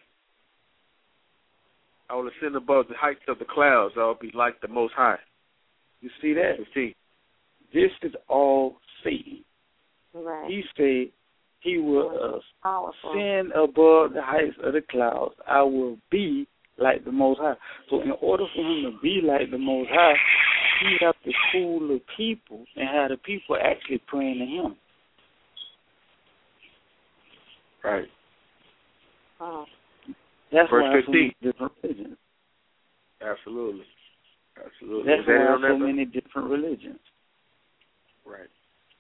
I will ascend above the heights of the clouds. I will be like the Most High. You see that? See. This is all Satan. Right. He said he will uh, ascend above the heights of the clouds. I will be like the Most High. So in order for him to be like the Most High, he have to fool the people and have the people actually praying to him. Right. Oh. That's Verse why so fifteen. many different religions. Absolutely. Absolutely. That's that why on so that, many different religions. Right.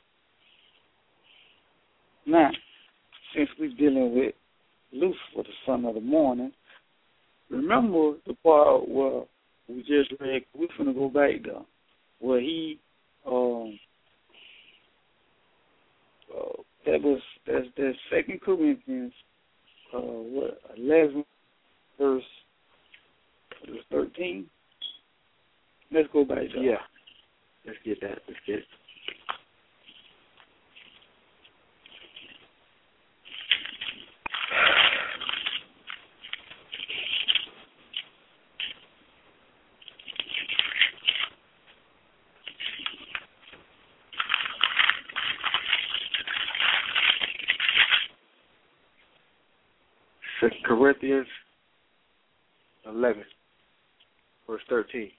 Now, since we're dealing with Lucifer, the son of the morning, remember the part where we just read, we're going to go back there, where he, um, uh, that was, that's, that's Second Corinthians, uh, what, eleven, verse, verse thirteen? Let's go back there. Yeah. Let's get that. Let's get it. Second Corinthians eleven, verse thirteen.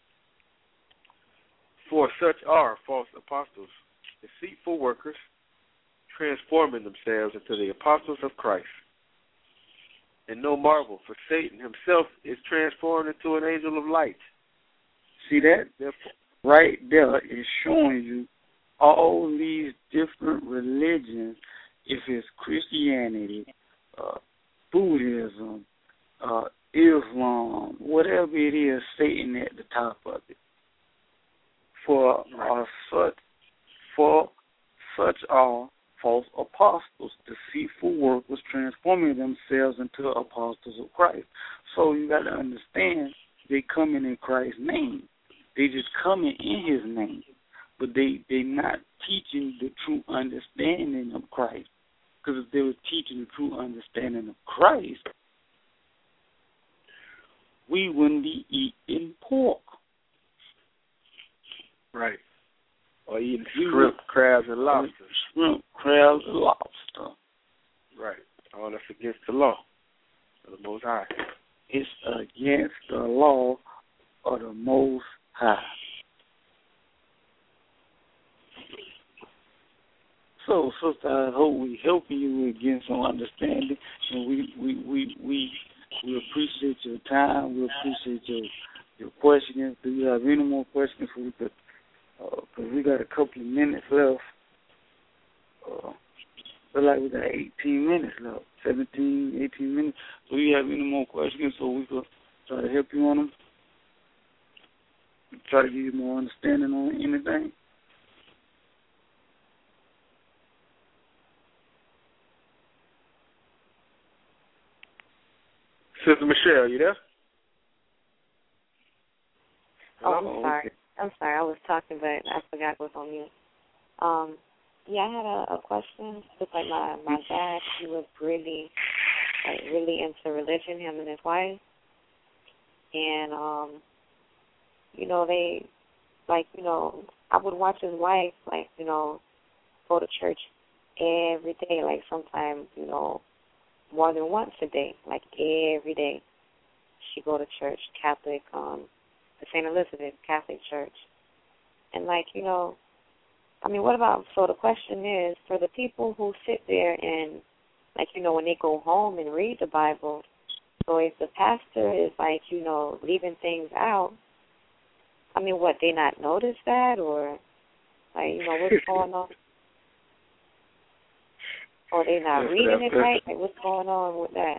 For such are false apostles, deceitful workers, transforming themselves into the apostles of Christ. And no marvel, for Satan himself is transformed into an angel of light. See that? Therefore, right there is showing you all these different religions, if it's Christianity, uh, Buddhism, uh, Islam, whatever it is, Satan at the top of it. For uh, such, for such are false apostles, deceitful workers, transforming themselves into apostles of Christ. So you got to understand, they coming in Christ's name. They just coming in His name, but they they not teaching the true understanding of Christ. Because if they were teaching the true understanding of Christ, we wouldn't be eating pork. Right. Or eating shrimp, crabs, and lobster. Shrimp, crabs, and lobster. Right. All that's against the law of the Most High. it's against the law of the Most High. So, sister, I hope we helping you again some understanding, and we we we we, we appreciate your time. We appreciate your your questions. Do you have any more questions? We could, because uh, we got a couple of minutes left. Uh, feel like we got eighteen minutes left, seventeen, eighteen minutes. Do you have any more questions so we could try to help you on them? Try to give you more understanding on anything? Sister Michelle, you there? Oh, I'm sorry. I'm sorry. I was talking, but I forgot what was on mute. Um, yeah, I had a, a question. Just like my my dad, he was really, like, really into religion. Him and his wife, and um, you know, they, like, you know, I would watch his wife, like, you know, go to church every day, like sometimes, you know, more than once a day, like every day. She go to church, Catholic, um, the Saint Elizabeth Catholic Church. And, like, you know, I mean, what about, so the question is, for the people who sit there and, like, you know, when they go home and read the Bible, so if the pastor is, like, you know, leaving things out, I mean, what, they not notice that, or, like, you know, what's going on? Or they not That's reading it perfect. right? Like, what's going on with that?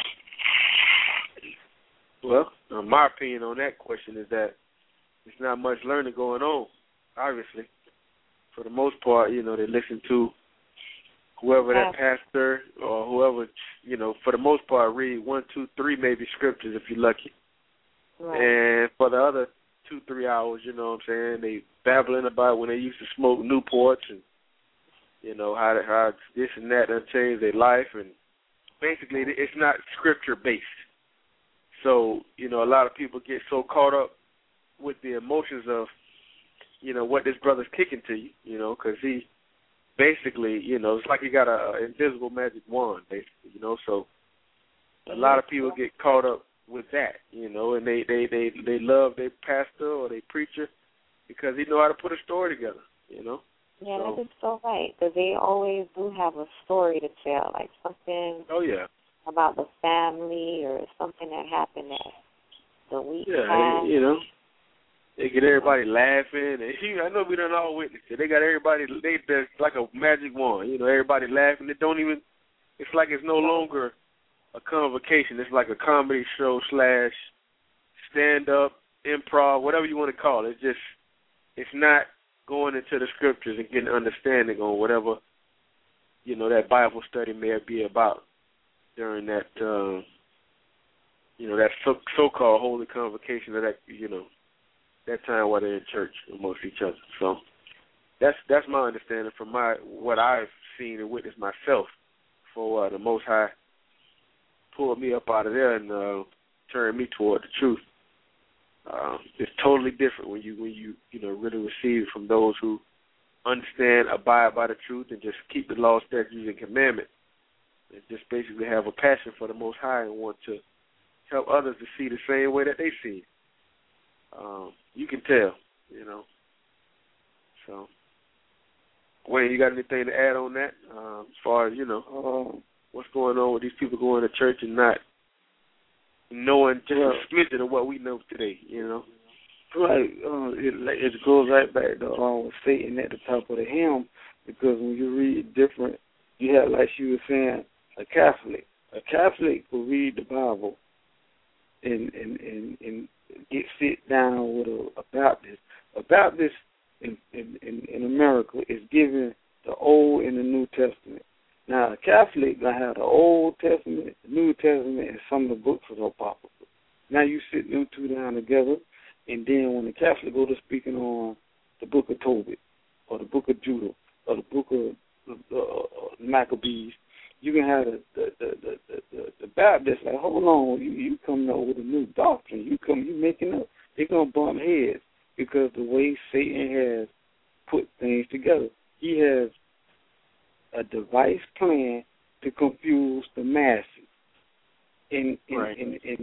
Well, uh, my opinion on that question is that there's not much learning going on, obviously. For the most part, you know, they listen to whoever that pastor or whoever, you know, for the most part, read one, two, three maybe scriptures if you're lucky. Right. And for the other two, three hours, you know what I'm saying, they babbling about when they used to smoke Newports and, you know, how how this and that done changed their life. And basically, it's not scripture-based. So, you know, a lot of people get so caught up with the emotions of, you know, what this brother's kicking to you, you know, because he basically, you know, it's like he got an invisible magic wand, basically, you know. So a lot of people get caught up with that, you know, and they, they, they, they love their pastor or their preacher because he know how to put a story together, you know. Yeah, so, that is so right, because they always do have a story to tell, like something oh, yeah. about the family or something that happened that the week Yeah, past. you know. They get everybody laughing. And I know we done all witnessed it. They got everybody, they, they're like a magic wand. You know, everybody laughing. They don't even, it's like it's no longer a convocation. It's like a comedy show slash stand-up, improv, whatever you want to call it. It's just, it's not going into the scriptures and getting understanding on whatever, you know, that Bible study may be about during that, uh, you know, that so, so-called holy convocation of that, you know, that time while they're in church amongst each other. So that's that's my understanding from my what I've seen and witnessed myself. For uh, the Most High pulled me up out of there and uh, turned me toward the truth. Uh, it's totally different when you when you you know really receive from those who understand, abide by the truth, and just keep the law, statutes, and commandments, and just basically have a passion for the Most High and want to help others to see the same way that they see it. Um, you can tell, you know. So, Wayne, you got anything to add on that? Uh, as far as, you know, uh, what's going on with these people going to church and not knowing just well, a smidgen of what we know today, you know? Right. Uh, it, it goes right back to uh, Satan at the top of the hymn, because when you read different, you have, like she was saying, a Catholic. A Catholic will read the Bible and, and, and, and get sit down with a, a Baptist. A Baptist in, in, in, in America is given the Old and the New Testament. Now, a Catholic gonna have the Old Testament, the New Testament, and some of the books of the Apocrypha. Now you sit them two down together, and then when the Catholic go to speaking on the book of Tobit, or the book of Judah, or the book of uh, uh, Maccabees, you can have the the the the, the, the Baptist like, hold on, you you coming up with a new doctrine. You come, you making up. They're gonna bump heads because the way Satan has put things together, he has a device plan to confuse the masses. And and, right. and, and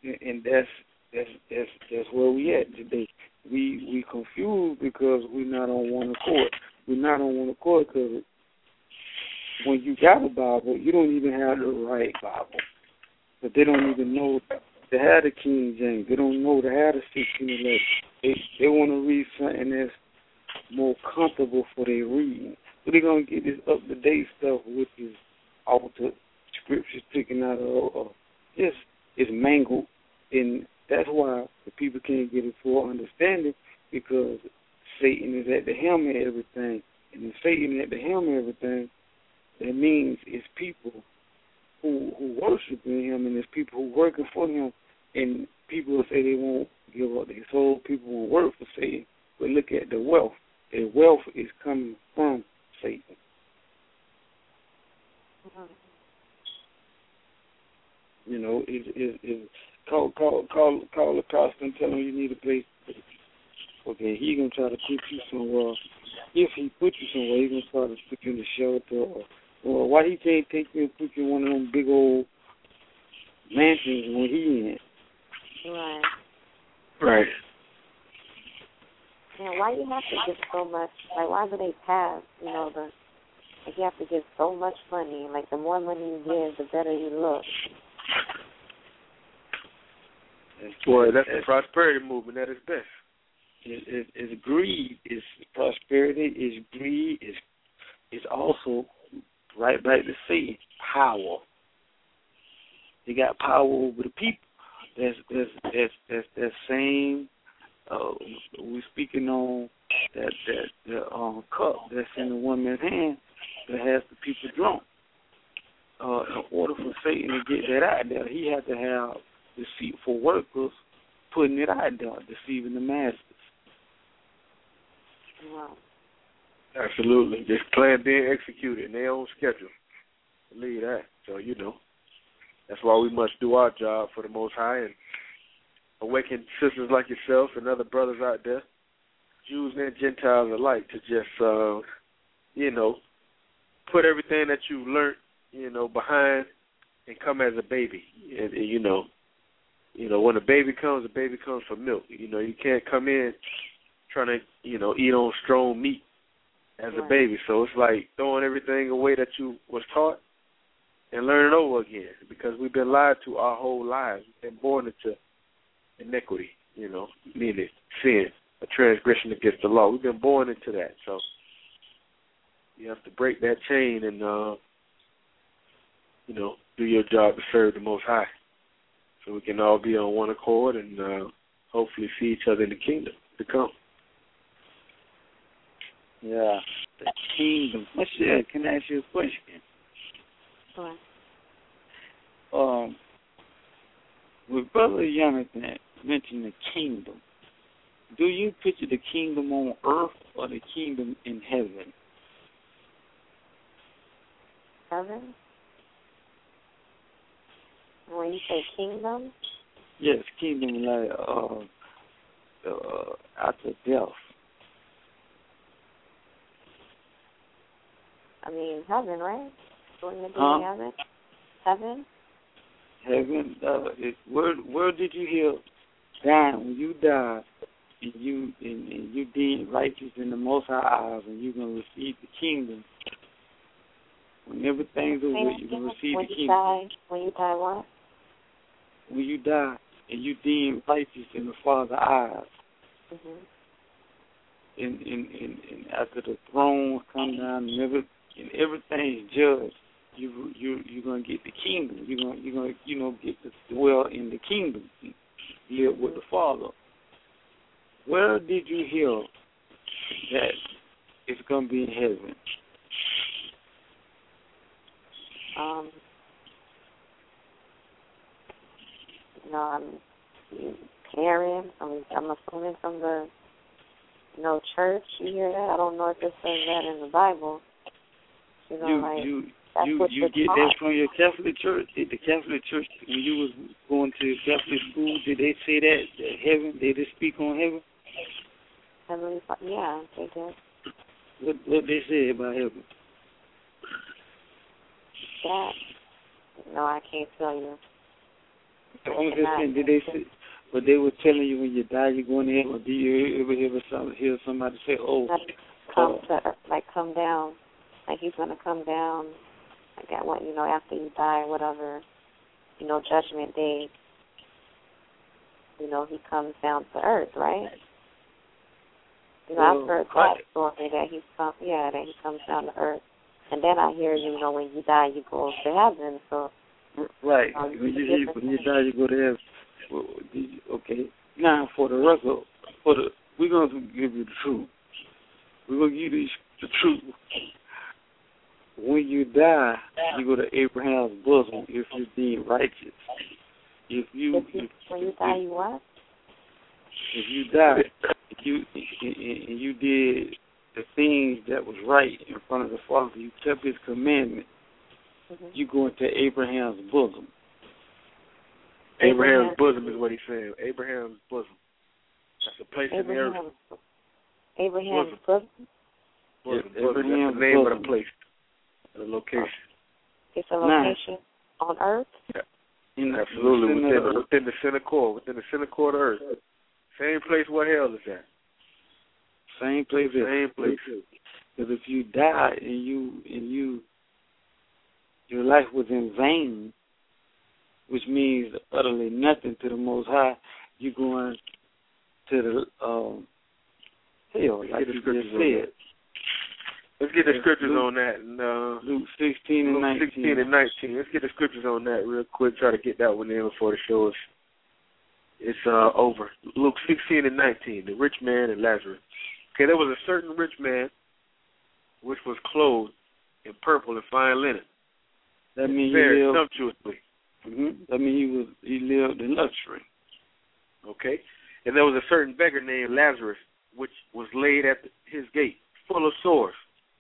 and, and that's that's that's that's where we at today. We we confused because we're not on one accord. We're not on one accord because when you got a Bible, you don't even have the right Bible. But they don't even know to have the King James. They don't know to have the sixteen eleven. They they want to read something that's more comfortable for their reading. So they're gonna get this up to date stuff, which is altered scriptures taken out of uh, just it's mangled, and that's why the people can't get it full understanding because Satan is at the helm of everything, and if Satan at the helm of everything, that means it's people who who worship him, and it's people who working for him, and people will say they won't give up their soul. People will work for Satan, but look at the wealth. The wealth is coming from Satan. Mm-hmm. You know, it it, it call call call call the pastor and tell him you need a place. Okay, he gonna try to put you somewhere. If he put you somewhere, he gonna try to put you in the shelter. Or, or why he can't take you and put you in one of them big old mansions when he in? Right. Right. Yeah, why you have to give so much? Like, why do they pass? You know, the like you have to give so much money. Like, the more money you give, the better you look. Boy, that's the prosperity movement at its best. It, it, it's greed. It's prosperity. It's greed. It's it's also right back to Satan, power. They got power over the people. That's that's that's that's that same. Uh, we're speaking on that that the um, cup that's in the woman's hand that has the people drunk. Uh, in order for Satan to get that out there, he had to have deceitful workers putting it out there, deceiving the masses. Wow. Absolutely. Just plan being executed in their own schedule. Believe that. So, you know, that's why we must do our job for the Most High and awaken sisters like yourself and other brothers out there, Jews and Gentiles alike, to just, uh, you know, put everything that you've learned, you know, behind and come as a baby. And, and you know, you know, when a baby comes, a baby comes for milk. You know, you can't come in trying to, you know, eat on strong meat as a baby. So it's like throwing everything away that you was taught and learning over again, because we've been lied to our whole lives. We've been born into iniquity, you know, meaning sin, a transgression against the law. We've been born into that. So you have to break that chain and, uh, you know, do your job to serve the Most High, so we can all be on one accord and uh, hopefully see each other in the kingdom to come. Yeah, the kingdom. Michelle, can I ask you a question? Sure. Um, with Brother Jonathan mentioned the kingdom, do you picture the kingdom on earth or the kingdom in heaven? Heaven? When you say kingdom? Yes, kingdom like uh, uh, after death. I mean, heaven, right? When you're Huh? doing heaven? Heaven? Heaven. Uh, it, where where did you hear dying when you die and you and, and you deemed righteous in the Most High eyes, and you're gonna receive the kingdom? When everything's over, you're gonna receive when the you kingdom. Die, when you die, what? When you die and you deemed righteous in the Father's eyes, Mm-hmm. and, and, and, and after the throne come down and, every, and everything's judged, you you you're gonna get the kingdom. You're gonna you're gonna you know get to dwell in the kingdom, live with the Father. Where did you hear that it's gonna be in heaven? Um, you know, I'm carrying. I'm, I'm assuming from the, you know, church. You hear that? I don't know if it says that in the Bible. You know, you like you that's you, what you you're get taught. that from your Catholic church? Did the Catholic church, when you was going to Catholic school, did they say that, that heaven? Did they speak on heaven? Heavenly Fa- yeah, they did. What what they say about heaven? That, no, I can't tell you. I'm just saying, did they say, but they were telling you when you die you're going to heaven, or do you ever hear, some, hear somebody say, oh, come uh, to, like come down, like he's going to come down, like that one, you know, after you die or whatever, you know, Judgment Day, you know, he comes down to earth, right? You know, well, I've heard that story that he come, yeah, that he comes down to earth, and then I hear, you know, when you die you go to heaven, so. Right. Um, when, you, when you die, you go to heaven. Well, okay. Now, for the rest of, for the, we're going to give you the truth. We're going to give you the truth. When you die, you go to Abraham's bosom if you're deemed righteous. If you, if you if, when you die, you what? If you die, if you and you did the things that was right in front of the Father, you kept His commandment. Mm-hmm. You go into Abraham's bosom. Abraham's bosom is what he's saying. Abraham's bosom. That's a place in the earth. Abraham's bosom. Bosom. Yeah, bosom. Abraham's That's the name bosom. of the place. The location. It's a location now, on earth? Yeah. In Absolutely. Within the, within the center core. Within the center core of the earth. Same place where hell is at. Same place. Same place. Because if you die and you and you your life was in vain, which means utterly nothing to the Most High, you're going to the um, hell, like you just said. Let's get the scriptures Luke, on that. And, uh, Luke sixteen and Luke nineteen. sixteen and nineteen. Let's get the scriptures on that real quick. Try to get that one in before the show is it's uh, over. Luke sixteen and nineteen. The rich man and Lazarus. Okay, there was a certain rich man which was clothed in purple and fine linen. That means very he lived sumptuously. Mm-hmm. That means he was he lived in luxury. Okay, and there was a certain beggar named Lazarus, which was laid at his gate, full of sores,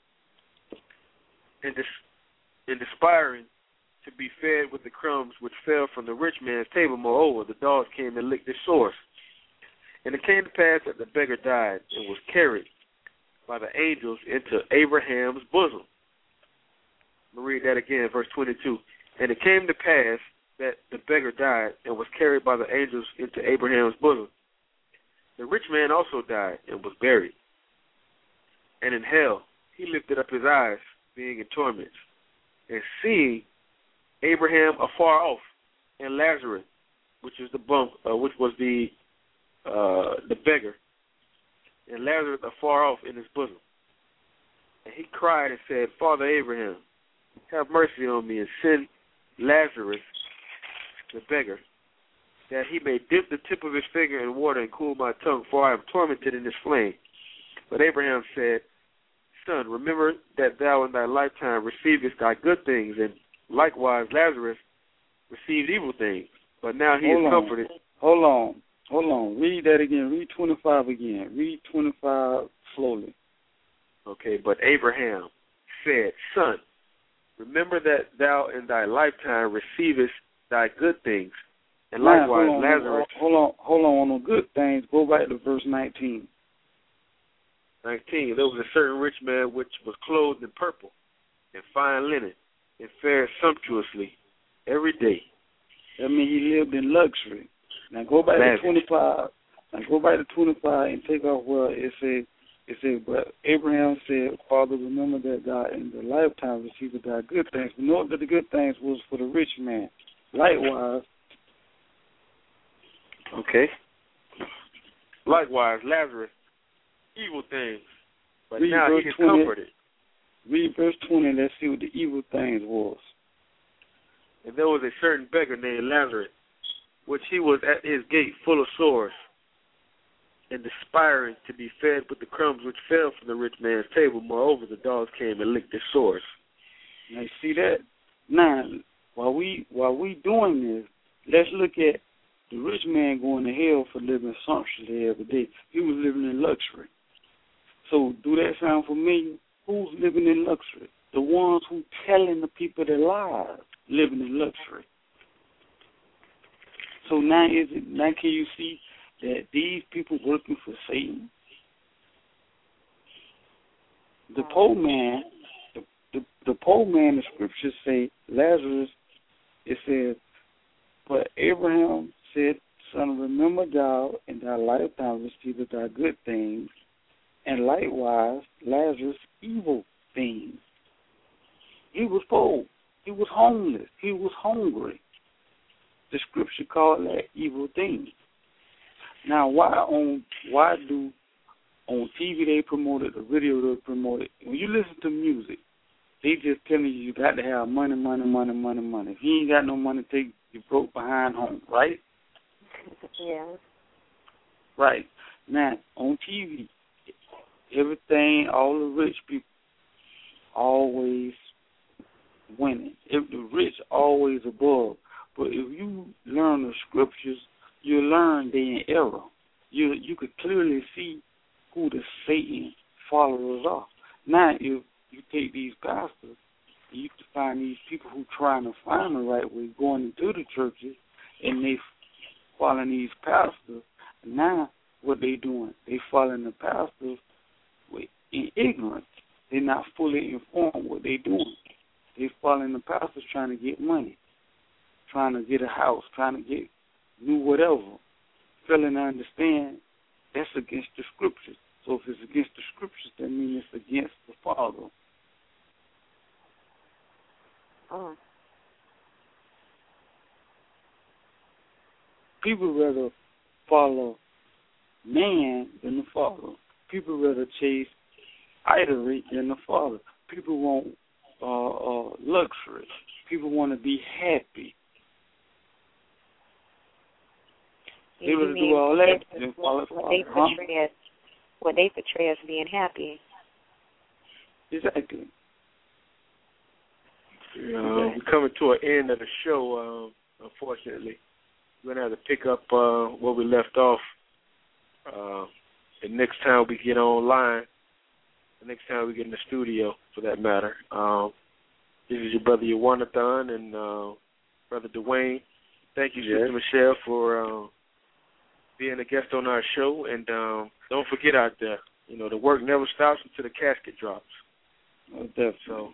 and, dis- and aspiring to be fed with the crumbs which fell from the rich man's table. Moreover, the dogs came and licked his sores. And it came to pass that the beggar died and was carried by the angels into Abraham's bosom. Let me read that again, verse twenty-two. And it came to pass that the beggar died and was carried by the angels into Abraham's bosom. The rich man also died and was buried. And in hell he lifted up his eyes, being in torments, and seeing Abraham afar off, and Lazarus, which is the bump, uh, which was the uh, the beggar, and Lazarus afar off in his bosom. And he cried and said, Father Abraham, have mercy on me, and send Lazarus, the beggar, that he may dip the tip of his finger in water and cool my tongue, for I am tormented in this flame. But Abraham said, Son, remember that thou in thy lifetime receivest thy good things, and likewise Lazarus received evil things. But now he Hold is on. comforted. Hold on. Hold on. Read that again. Read twenty-five again. Read twenty-five slowly. Okay, but Abraham said, Son, remember that thou in thy lifetime receivest thy good things, and now, likewise hold on, Lazarus. Hold on, hold on, on the good things. Go back to verse nineteen. nineteen. There was a certain rich man which was clothed in purple and fine linen, and fared sumptuously every day. That means he lived in luxury. Now go back Lazarus. to twenty-five. Now go back to twenty-five and take off where it said, it said, but Abraham said, Father, remember that thou in the lifetime received thy good things. But note that the good things was for the rich man. Likewise. Okay. Likewise, Lazarus, evil things. But read now verse he is twenty, comforted. Read verse twenty and let's see what the evil things was. And there was a certain beggar named Lazarus, which he was at his gate full of sores, and aspiring to be fed with the crumbs which fell from the rich man's table. Moreover, the dogs came and licked his sores. Now you see that? Now, while we while we doing this, let's look at the rich man going to hell for living sumptuously every day. He was living in luxury. So do that sound familiar? Who's living in luxury? The ones who telling the people their lies, living in luxury. So now is it now can you see that these people working for Satan? The poor man, the, the, the poor man, the scriptures say, Lazarus, it says, But Abraham said, Son, remember thou in thy lifetime receivest thy good things, and likewise Lazarus evil things. He was poor. He was homeless. He was hungry. The scripture called that evil things. Now, why on why do on T V they promote it, the radio they promote it? When you listen to music, they just telling you you got to have money, money, money, money, money. If you ain't got no money, take you broke behind home, right? Yeah. Right. Now, on T V, everything, all the rich people always winning. If the rich always above. But if you learn the scriptures, you learn they in error. You you could clearly see who the Satan followers are. Now, if you take these pastors, you can find these people who trying to find the right way, going into the churches, and they following these pastors. Now, what they doing? They following the pastors with, in ignorance. They're not fully informed what they doing. They following the pastors trying to get money, trying to get a house, trying to get do whatever. Failing to understand that's against the scriptures. So if it's against the scriptures, that means it's against the Father. Oh. People rather follow man than the Father. People rather chase idolatry than the Father. People want uh, uh, luxury. People want to be happy. They You rather mean do all that what than follow the what Father. they Huh? portray as what they portray as being happy. Exactly. Uh, we're coming to an end of the show, um, unfortunately. We're going to have to pick up uh, where we left off. Uh, the next time we get online, the next time we get in the studio, for that matter. Um, this is your brother Yawanathan and uh, brother Dwayne. Thank you, Yes. Sister Michelle, for uh, being a guest on our show. And um, don't forget out there, you know, the work never stops until the casket drops. Oh, definitely. So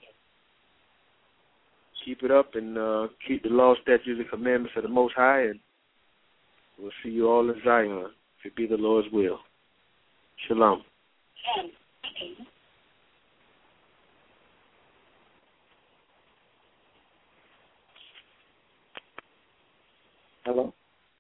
keep it up and uh, keep the law, statutes, and commandments of the Most High, and we'll see you all in Zion, if it be the Lord's will. Shalom. Hello?